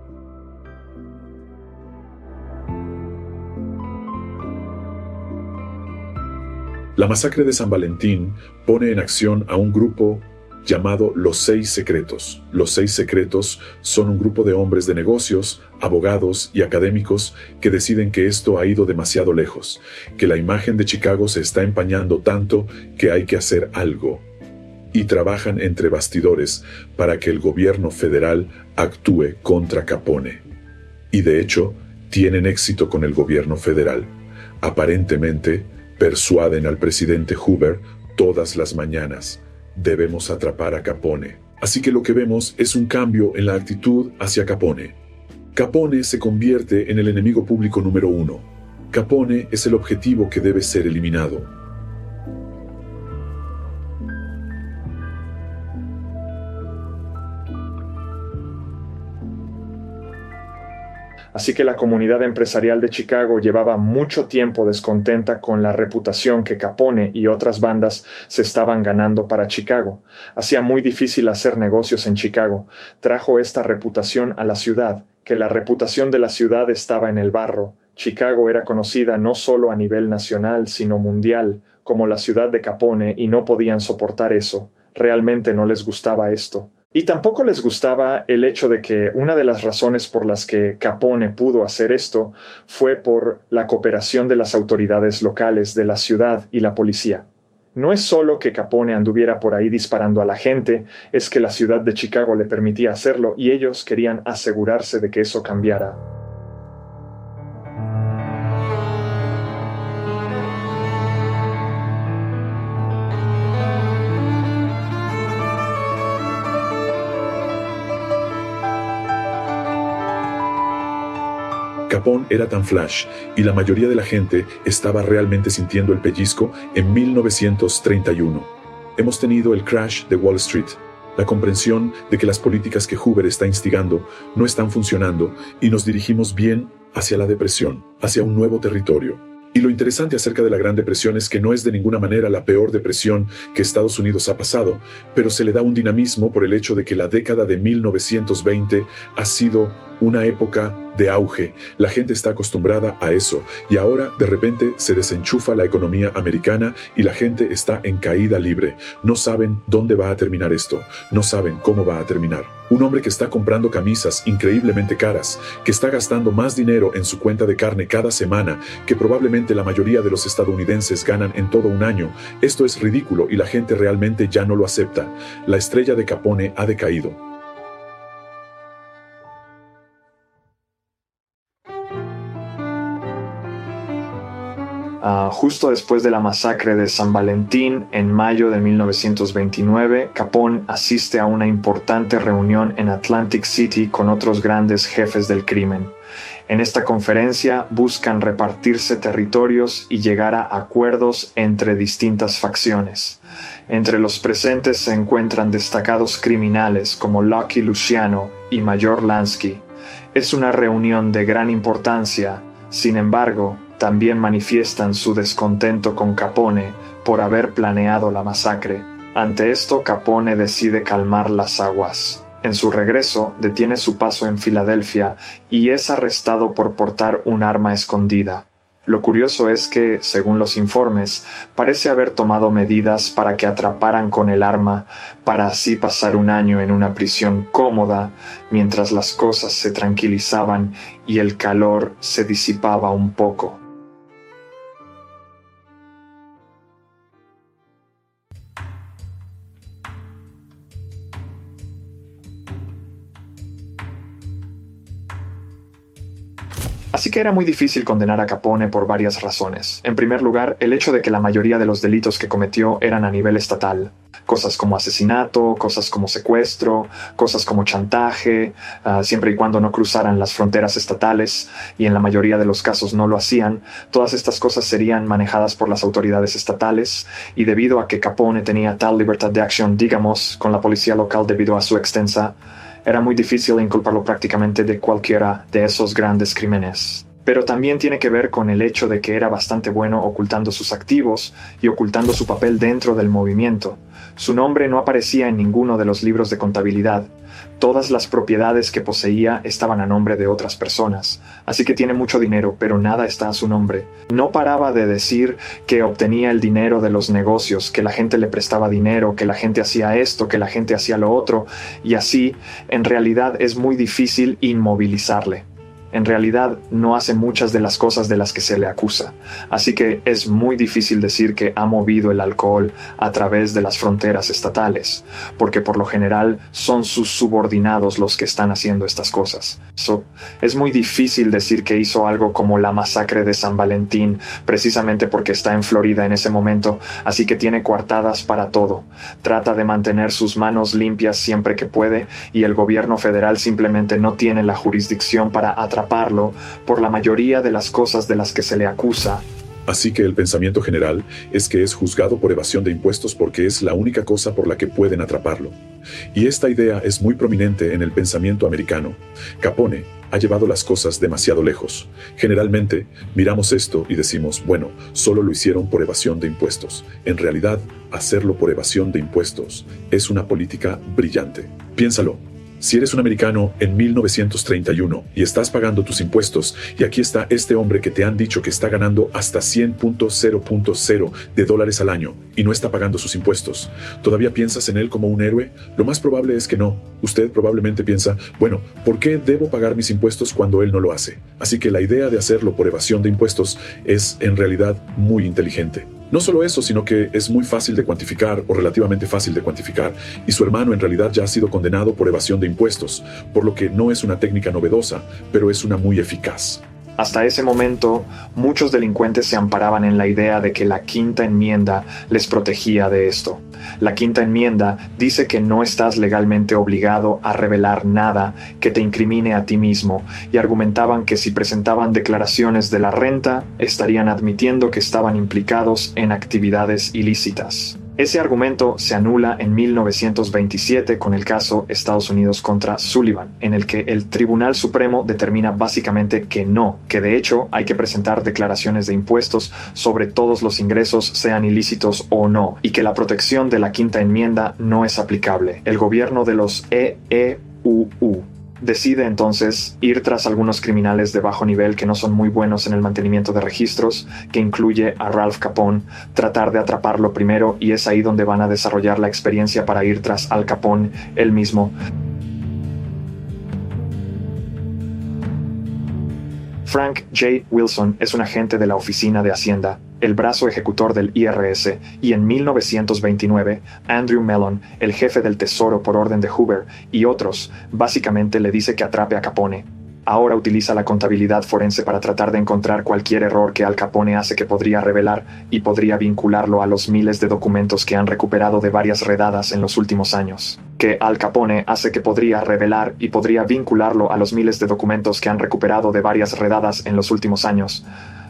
[SPEAKER 2] La masacre de San Valentín pone en acción a un grupo llamado Los Seis Secretos. Los Seis Secretos son un grupo de hombres de negocios, abogados y académicos que deciden que esto ha ido demasiado lejos, que la imagen de Chicago se está empañando tanto que hay que hacer algo. Y trabajan entre bastidores para que el gobierno federal actúe contra Capone. Y de hecho, tienen éxito con el gobierno federal. Aparentemente, persuaden al presidente Hoover todas las mañanas. Debemos atrapar a Capone. Así que lo que vemos es un cambio en la actitud hacia Capone. Capone se convierte en el enemigo público número uno. Capone es el objetivo que debe ser eliminado.
[SPEAKER 1] Así que la comunidad empresarial de Chicago llevaba mucho tiempo descontenta con la reputación que Capone y otras bandas se estaban ganando para Chicago. Hacía muy difícil hacer negocios en Chicago. Trajo esta reputación a la ciudad, que la reputación de la ciudad estaba en el barro. Chicago era conocida no solo a nivel nacional, sino mundial, como la ciudad de Capone, y no podían soportar eso. Realmente no les gustaba esto. Y tampoco les gustaba el hecho de que una de las razones por las que Capone pudo hacer esto fue por la cooperación de las autoridades locales de la ciudad y la policía. No es solo que Capone anduviera por ahí disparando a la gente, es que la ciudad de Chicago le permitía hacerlo y ellos querían asegurarse de que eso cambiara.
[SPEAKER 2] Capone era tan flash y la mayoría de la gente estaba realmente sintiendo el pellizco en mil novecientos treinta y uno. Hemos tenido el crash de Wall Street, la comprensión de que las políticas que Hoover está instigando no están funcionando y nos dirigimos bien hacia la depresión, hacia un nuevo territorio. Y lo interesante acerca de la Gran Depresión es que no es de ninguna manera la peor depresión que Estados Unidos ha pasado, pero se le da un dinamismo por el hecho de que la década de mil novecientos veinte ha sido una época de auge. La gente está acostumbrada a eso y ahora de repente se desenchufa la economía americana y la gente está en caída libre. No saben dónde va a terminar esto, no saben cómo va a terminar. Un hombre que está comprando camisas increíblemente caras, que está gastando más dinero en su cuenta de carne cada semana que probablemente la mayoría de los estadounidenses ganan en todo un año. Esto es ridículo y la gente realmente ya no lo acepta. La estrella de Capone ha decaído.
[SPEAKER 1] Uh, justo después de la masacre de San Valentín, en mayo de mil novecientos veintinueve, Capone asiste a una importante reunión en Atlantic City con otros grandes jefes del crimen. En esta conferencia buscan repartirse territorios y llegar a acuerdos entre distintas facciones. Entre los presentes se encuentran destacados criminales como Lucky Luciano y Mayor Lansky. Es una reunión de gran importancia, sin embargo, también manifiestan su descontento con Capone por haber planeado la masacre. Ante esto, Capone decide calmar las aguas. En su regreso, detiene su paso en Filadelfia y es arrestado por portar un arma escondida. Lo curioso es que, según los informes, parece haber tomado medidas para que atraparan con el arma, para así pasar un año en una prisión cómoda, mientras las cosas se tranquilizaban y el calor se disipaba un poco. Así que era muy difícil condenar a Capone por varias razones. En primer lugar, el hecho de que la mayoría de los delitos que cometió eran a nivel estatal. Cosas como asesinato, cosas como secuestro, cosas como chantaje, uh, siempre y cuando no cruzaran las fronteras estatales, y en la mayoría de los casos no lo hacían. Todas estas cosas serían manejadas por las autoridades estatales, y debido a que Capone tenía tal libertad de acción, digamos, con la policía local debido a su extensa, era muy difícil inculparlo prácticamente de cualquiera de esos grandes crímenes. Pero también tiene que ver con el hecho de que era bastante bueno ocultando sus activos y ocultando su papel dentro del movimiento. Su nombre no aparecía en ninguno de los libros de contabilidad. Todas las propiedades que poseía estaban a nombre de otras personas. Así que tiene mucho dinero, pero nada está a su nombre. No paraba de decir que obtenía el dinero de los negocios, que la gente le prestaba dinero, que la gente hacía esto, que la gente hacía lo otro, y así, en realidad, es muy difícil inmovilizarle. en realidad no hace muchas de las cosas de las que se le acusa, así que es muy difícil decir que ha movido el alcohol a través de las fronteras estatales, porque por lo general son sus subordinados los que están haciendo estas cosas. So, es muy difícil decir que hizo algo como la masacre de San Valentín, precisamente porque está en Florida en ese momento, así que tiene coartadas para todo. Trata de mantener sus manos limpias siempre que puede, y el gobierno federal simplemente no tiene la jurisdicción para atraparlo atraparlo por la mayoría de las cosas de las que se le acusa.
[SPEAKER 2] Así que el pensamiento general es que es juzgado por evasión de impuestos porque es la única cosa por la que pueden atraparlo. Y esta idea es muy prominente en el pensamiento americano. Capone ha llevado las cosas demasiado lejos. Generalmente miramos esto y decimos, bueno, solo lo hicieron por evasión de impuestos. En realidad, hacerlo por evasión de impuestos es una política brillante. Piénsalo. Si eres un americano en mil novecientos treinta y uno y estás pagando tus impuestos, y aquí está este hombre que te han dicho que está ganando hasta cien punto cero punto cero de dólares al año y no está pagando sus impuestos, ¿todavía piensas en él como un héroe? Lo más probable es que no. Usted probablemente piensa, bueno, ¿por qué debo pagar mis impuestos cuando él no lo hace? Así que la idea de hacerlo por evasión de impuestos es en realidad muy inteligente. No solo eso, sino que es muy fácil de cuantificar o relativamente fácil de cuantificar, y su hermano en realidad ya ha sido condenado por evasión de impuestos, por lo que no es una técnica novedosa, pero es una muy eficaz.
[SPEAKER 1] Hasta ese momento, muchos delincuentes se amparaban en la idea de que la Quinta Enmienda les protegía de esto. La Quinta Enmienda dice que no estás legalmente obligado a revelar nada que te incrimine a ti mismo, y argumentaban que si presentaban declaraciones de la renta, estarían admitiendo que estaban implicados en actividades ilícitas. Ese argumento se anula en mil novecientos veintisiete con el caso Estados Unidos contra Sullivan, en el que el Tribunal Supremo determina básicamente que no, que de hecho hay que presentar declaraciones de impuestos sobre todos los ingresos, sean ilícitos o no, y que la protección de la Quinta Enmienda no es aplicable. El gobierno de los E E U U decide entonces ir tras algunos criminales de bajo nivel que no son muy buenos en el mantenimiento de registros, que incluye a Ralph Capone, tratar de atraparlo primero, y es ahí donde van a desarrollar la experiencia para ir tras Al Capone él mismo. Frank J. Wilson es un agente de la Oficina de Hacienda, el brazo ejecutor del I R S, y en mil novecientos veintinueve, Andrew Mellon, el jefe del Tesoro por orden de Hoover, y otros, básicamente le dice que atrape a Capone. Ahora utiliza la contabilidad forense para tratar de encontrar cualquier error que Al Capone hace que podría revelar y podría vincularlo a los miles de documentos que han recuperado de varias redadas en los últimos años. Que Al Capone hace que podría revelar y podría vincularlo a los miles de documentos que han recuperado de varias redadas en los últimos años.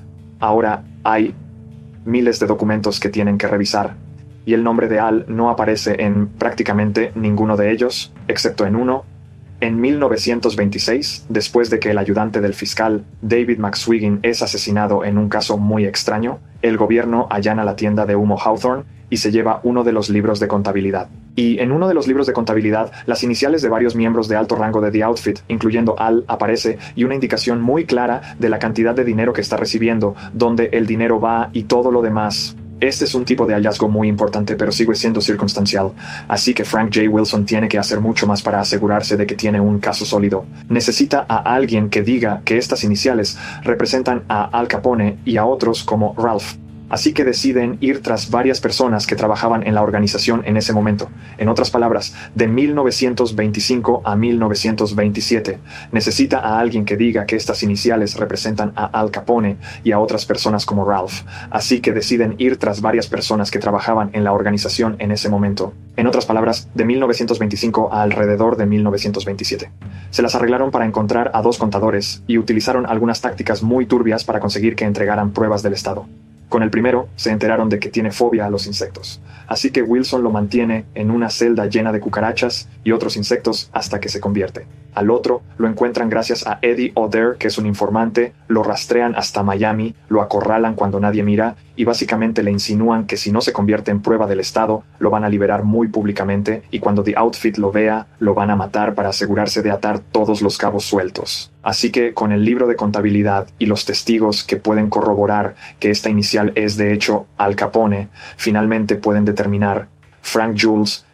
[SPEAKER 1] Ahora hay miles de documentos que tienen que revisar, y el nombre de Al no aparece en prácticamente ninguno de ellos, excepto en uno. En mil novecientos veintiséis, después de que el ayudante del fiscal, David McSwiggan, es asesinado en un caso muy extraño, el gobierno allana la tienda de humo Hawthorne y se lleva uno de los libros de contabilidad. Y en uno de los libros de contabilidad, las iniciales de varios miembros de alto rango de The Outfit, incluyendo Al, aparece, y una indicación muy clara de la cantidad de dinero que está recibiendo, dónde el dinero va y todo lo demás. Este es un tipo de hallazgo muy importante, pero sigue siendo circunstancial, así que Frank J. Wilson tiene que hacer mucho más para asegurarse de que tiene un caso sólido. Necesita a alguien que diga que estas iniciales representan a Al Capone y a otros como Ralph. Así que deciden ir tras varias personas que trabajaban en la organización en ese momento. En otras palabras, de mil novecientos veinticinco a mil novecientos veintisiete, necesita a alguien que diga que estas iniciales representan a Al Capone y a otras personas como Ralph. Así que deciden ir tras varias personas que trabajaban en la organización en ese momento. En otras palabras, de mil novecientos veinticinco a alrededor de mil novecientos veintisiete. Se las arreglaron para encontrar a dos contadores y utilizaron algunas tácticas muy turbias para conseguir que entregaran pruebas del Estado. Con el primero, se enteraron de que tiene fobia a los insectos, así que Wilson lo mantiene en una celda llena de cucarachas y otros insectos hasta que se convierte. Al otro, lo encuentran gracias a Eddie O'Dare, que es un informante, lo rastrean hasta Miami, lo acorralan cuando nadie mira y básicamente le insinúan que si no se convierte en prueba del Estado, lo van a liberar muy públicamente, y cuando The Outfit lo vea, lo van a matar para asegurarse de atar todos los cabos sueltos. Así que con el libro de contabilidad y los testigos que pueden corroborar que esta inicial es de hecho Al Capone, finalmente pueden determinar Frank Jules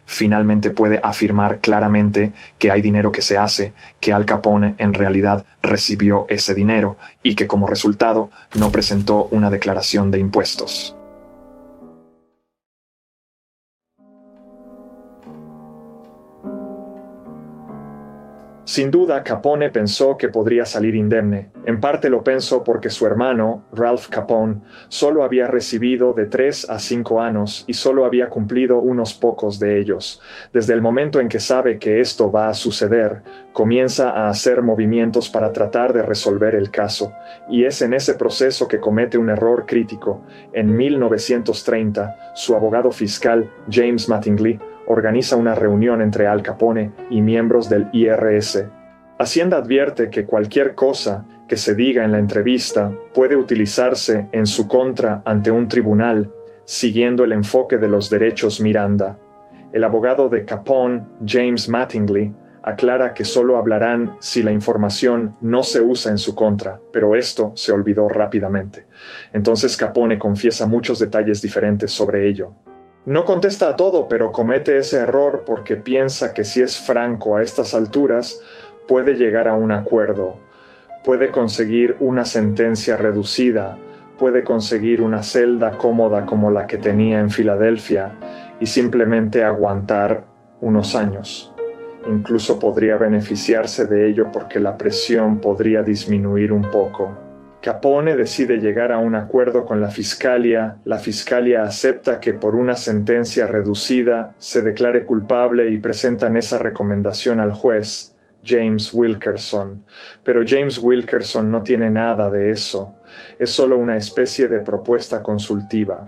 [SPEAKER 1] finalmente puede afirmar claramente que hay dinero que se hace, que Al Capone en realidad recibió ese dinero y que como resultado no presentó una declaración de impuestos. Sin duda, Capone pensó que podría salir indemne. En parte lo pensó porque su hermano, Ralph Capone, solo había recibido de tres a cinco años y solo había cumplido unos pocos de ellos. Desde el momento en que sabe que esto va a suceder, comienza a hacer movimientos para tratar de resolver el caso, y es en ese proceso que comete un error crítico. En mil novecientos treinta, su abogado fiscal, James Mattingly, organiza una reunión entre Al Capone y miembros del I R S. Hacienda advierte que cualquier cosa que se diga en la entrevista puede utilizarse en su contra ante un tribunal, siguiendo el enfoque de los derechos Miranda. El abogado de Capone, James Mattingly, aclara que solo hablarán si la información no se usa en su contra, pero esto se olvidó rápidamente. Entonces Capone confiesa muchos detalles diferentes sobre ello. No contesta a todo, pero comete ese error porque piensa que si es franco a estas alturas, puede llegar a un acuerdo, puede conseguir una sentencia reducida, puede conseguir una celda cómoda como la que tenía en Filadelfia y simplemente aguantar unos años. Incluso podría beneficiarse de ello porque la presión podría disminuir un poco. Capone decide llegar a un acuerdo con la fiscalía. La fiscalía acepta que por una sentencia reducida se declare culpable y presentan esa recomendación al juez, James Wilkerson. Pero James Wilkerson no tiene nada de eso. Es solo una especie de propuesta consultiva.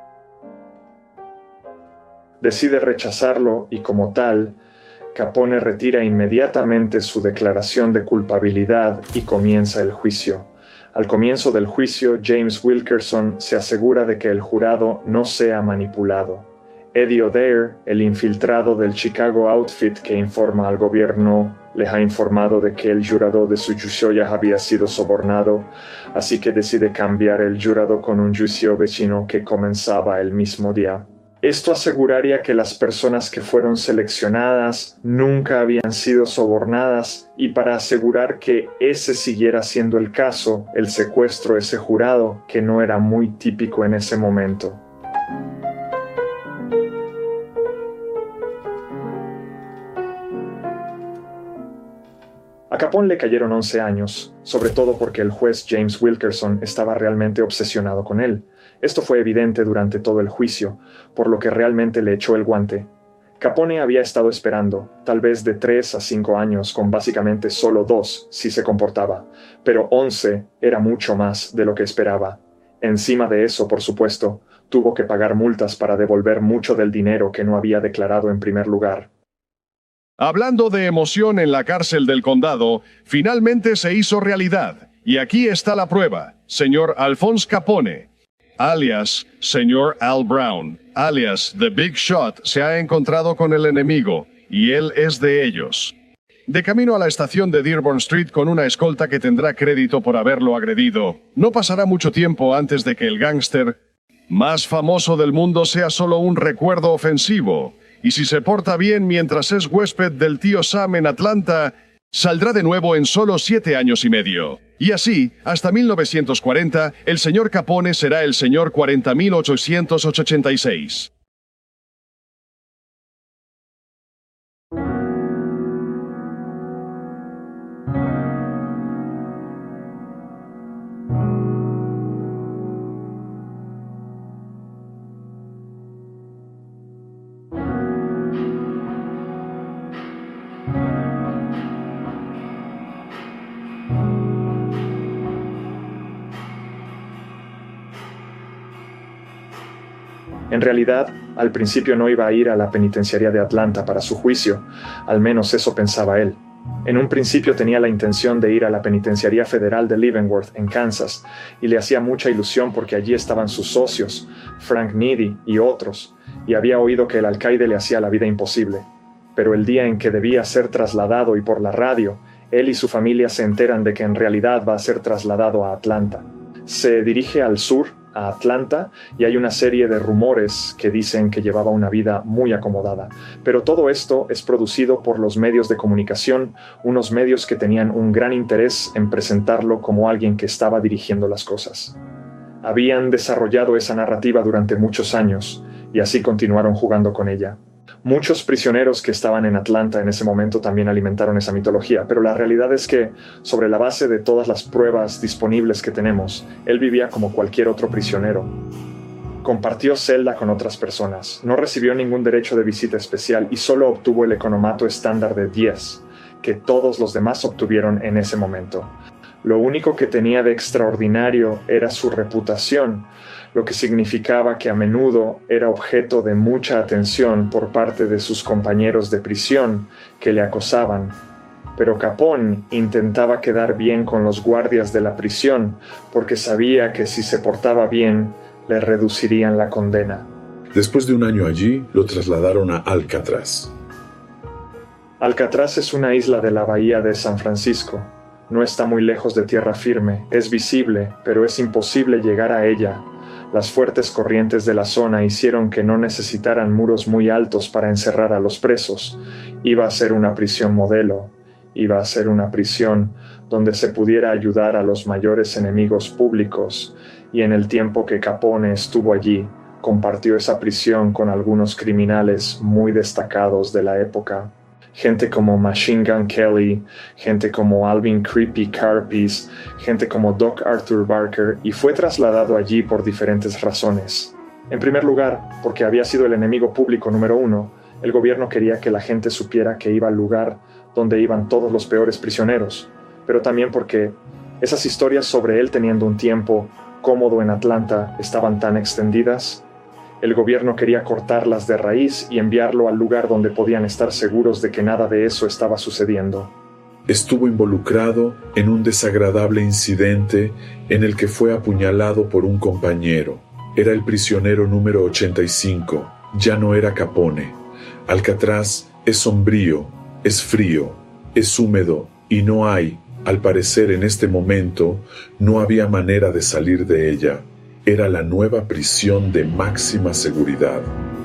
[SPEAKER 1] Decide rechazarlo y como tal, Capone retira inmediatamente su declaración de culpabilidad y comienza el juicio. Al comienzo del juicio, James Wilkerson se asegura de que el jurado no sea manipulado. Eddie O'Dare, el infiltrado del Chicago Outfit que informa al gobierno, les ha informado de que el jurado de su juicio ya había sido sobornado, así que decide cambiar el jurado con un juicio vecino que comenzaba el mismo día. Esto aseguraría que las personas que fueron seleccionadas nunca habían sido sobornadas y para asegurar que ese siguiera siendo el caso, el secuestro de ese jurado, que no era muy típico en ese momento. A Capone le cayeron once años, sobre todo porque el juez James Wilkerson estaba realmente obsesionado con él. Esto fue evidente durante todo el juicio, por lo que realmente le echó el guante. Capone había estado esperando, tal vez de tres a cinco años, con básicamente solo dos, si se comportaba, pero once era mucho más de lo que esperaba. Encima de eso, por supuesto, tuvo que pagar multas para devolver mucho del dinero que no había declarado en primer lugar.
[SPEAKER 8] Hablando de emoción en la cárcel del condado, finalmente se hizo realidad. Y aquí está la prueba. Señor Alphonse Capone, alias señor Al Brown, alias The Big Shot, se ha encontrado con el enemigo, y él es de ellos. De camino a la estación de Dearborn Street con una escolta que tendrá crédito por haberlo agredido. No pasará mucho tiempo antes de que el gángster más famoso del mundo sea solo un recuerdo ofensivo. Y si se porta bien mientras es huésped del tío Sam en Atlanta, saldrá de nuevo en solo siete años y medio. Y así, hasta mil novecientos cuarenta, el señor Capone será el señor cuarenta mil ochocientos ochenta y seis.
[SPEAKER 1] En realidad, al principio no iba a ir a la penitenciaría de Atlanta para su juicio, al menos eso pensaba él. En un principio tenía la intención de ir a la penitenciaría federal de Leavenworth, en Kansas, y le hacía mucha ilusión porque allí estaban sus socios, Frank Needy y otros, y había oído que el alcaide le hacía la vida imposible. Pero el día en que debía ser trasladado y por la radio, él y su familia se enteran de que en realidad va a ser trasladado a Atlanta. Se dirige al sur, a Atlanta y hay una serie de rumores que dicen que llevaba una vida muy acomodada. Pero todo esto es producido por los medios de comunicación, unos medios que tenían un gran interés en presentarlo como alguien que estaba dirigiendo las cosas. Habían desarrollado esa narrativa durante muchos años y así continuaron jugando con ella. Muchos prisioneros que estaban en Atlanta en ese momento también alimentaron esa mitología, pero la realidad es que, sobre la base de todas las pruebas disponibles que tenemos, él vivía como cualquier otro prisionero. Compartió celda con otras personas, no recibió ningún derecho de visita especial y solo obtuvo el economato estándar de diez, que todos los demás obtuvieron en ese momento. Lo único que tenía de extraordinario era su reputación, lo que significaba que a menudo era objeto de mucha atención por parte de sus compañeros de prisión que le acosaban. Pero Capone intentaba quedar bien con los guardias de la prisión porque sabía que si se portaba bien, le reducirían la condena.
[SPEAKER 2] Después de un año allí, lo trasladaron a Alcatraz.
[SPEAKER 1] Alcatraz es una isla de la bahía de San Francisco. No está muy lejos de tierra firme, es visible, pero es imposible llegar a ella. Las fuertes corrientes de la zona hicieron que no necesitaran muros muy altos para encerrar a los presos. Iba a ser una prisión modelo. Iba a ser una prisión donde se pudiera ayudar a los mayores enemigos públicos. Y en el tiempo que Capone estuvo allí, compartió esa prisión con algunos criminales muy destacados de la época. Gente como Machine Gun Kelly, gente como Alvin Creepy Karpis, gente como Doc Arthur Barker, y fue trasladado allí por diferentes razones. En primer lugar, porque había sido el enemigo público número uno, el gobierno quería que la gente supiera que iba al lugar donde iban todos los peores prisioneros, pero también porque esas historias sobre él teniendo un tiempo cómodo en Atlanta estaban tan extendidas. El gobierno quería cortarlas de raíz y enviarlo al lugar donde podían estar seguros de que nada de eso estaba sucediendo.
[SPEAKER 2] Estuvo involucrado en un desagradable incidente en el que fue apuñalado por un compañero. Era el prisionero número ochenta y cinco. Ya no era Capone. Alcatraz es sombrío, es frío, es húmedo y no hay, al parecer en este momento, no había manera de salir de ella. Era la nueva prisión de máxima seguridad.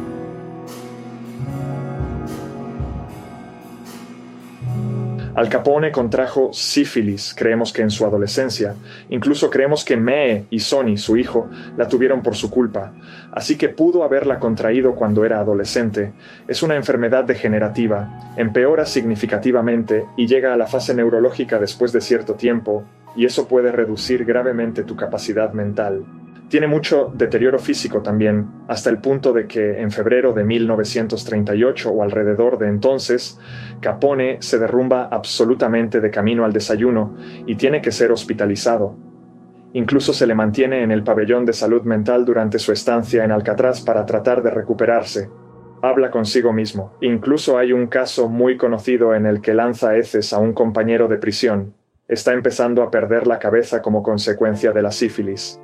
[SPEAKER 1] Al Capone contrajo sífilis, creemos que en su adolescencia. Incluso creemos que Mae y Sonny, su hijo, la tuvieron por su culpa. Así que pudo haberla contraído cuando era adolescente. Es una enfermedad degenerativa, empeora significativamente y llega a la fase neurológica después de cierto tiempo, y eso puede reducir gravemente tu capacidad mental. Tiene mucho deterioro físico también, hasta el punto de que en febrero de mil novecientos treinta y ocho o alrededor de entonces, Capone se derrumba absolutamente de camino al desayuno y tiene que ser hospitalizado. Incluso se le mantiene en el pabellón de salud mental durante su estancia en Alcatraz para tratar de recuperarse. Habla consigo mismo. Incluso hay un caso muy conocido en el que lanza heces a un compañero de prisión. Está empezando a perder la cabeza como consecuencia de la sífilis.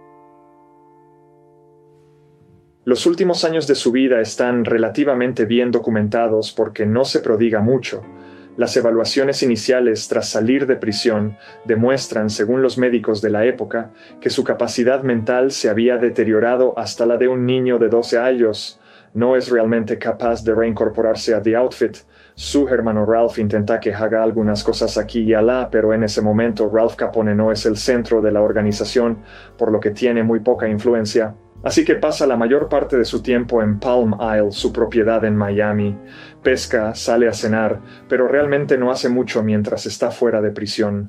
[SPEAKER 1] Los últimos años de su vida están relativamente bien documentados porque no se prodiga mucho. Las evaluaciones iniciales tras salir de prisión demuestran, según los médicos de la época, que su capacidad mental se había deteriorado hasta la de un niño de doce años. No es realmente capaz de reincorporarse a The Outfit. Su hermano Ralph intenta que haga algunas cosas aquí y allá, pero en ese momento Ralph Capone no es el centro de la organización, por lo que tiene muy poca influencia. Así que pasa la mayor parte de su tiempo en Palm Isle, su propiedad en Miami. Pesca, sale a cenar, pero realmente no hace mucho mientras está fuera de prisión.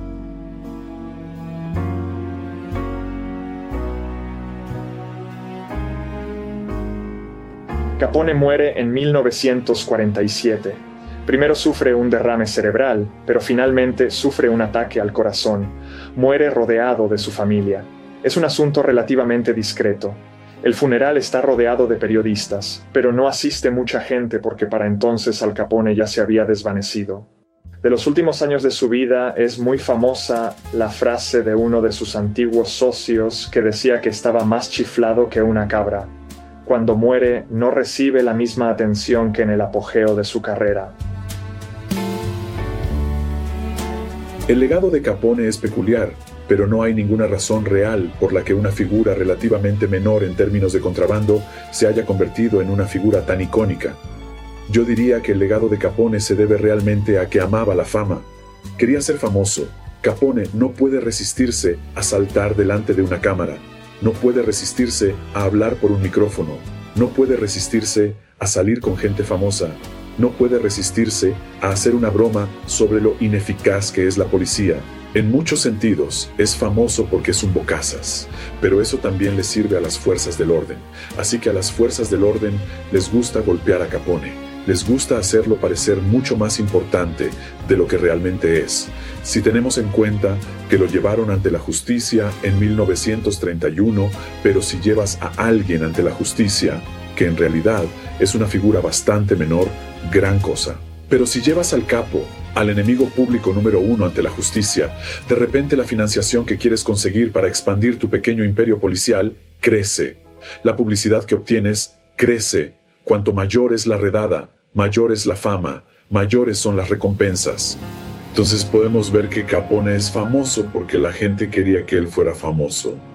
[SPEAKER 1] Capone muere en mil novecientos cuarenta y siete. Primero sufre un derrame cerebral, pero finalmente sufre un ataque al corazón. Muere rodeado de su familia. Es un asunto relativamente discreto. El funeral está rodeado de periodistas, pero no asiste mucha gente porque para entonces Al Capone ya se había desvanecido. De los últimos años de su vida es muy famosa la frase de uno de sus antiguos socios que decía que estaba más chiflado que una cabra. Cuando muere, no recibe la misma atención que en el apogeo de su carrera.
[SPEAKER 2] El legado de Capone es peculiar. pero no hay ninguna razón real por la que una figura relativamente menor en términos de contrabando se haya convertido en una figura tan icónica. Yo diría que el legado de Capone se debe realmente a que amaba la fama. Quería ser famoso. Capone no puede resistirse a saltar delante de una cámara. No puede resistirse a hablar por un micrófono. No puede resistirse a salir con gente famosa. No puede resistirse a hacer una broma sobre lo ineficaz que es la policía. En muchos sentidos, es famoso porque es un bocazas, pero eso también le sirve a las fuerzas del orden. Así que a las fuerzas del orden les gusta golpear a Capone. Les gusta hacerlo parecer mucho más importante de lo que realmente es. Si tenemos en cuenta que lo llevaron ante la justicia en mil novecientos treinta y uno, pero si llevas a alguien ante la justicia, que en realidad es una figura bastante menor, gran cosa. Pero si llevas al capo, al enemigo público número uno ante la justicia, de repente la financiación que quieres conseguir para expandir tu pequeño imperio policial crece. La publicidad que obtienes crece. Cuanto mayor es la redada, mayor es la fama, mayores son las recompensas. Entonces podemos ver que Capone es famoso porque la gente quería que él fuera famoso.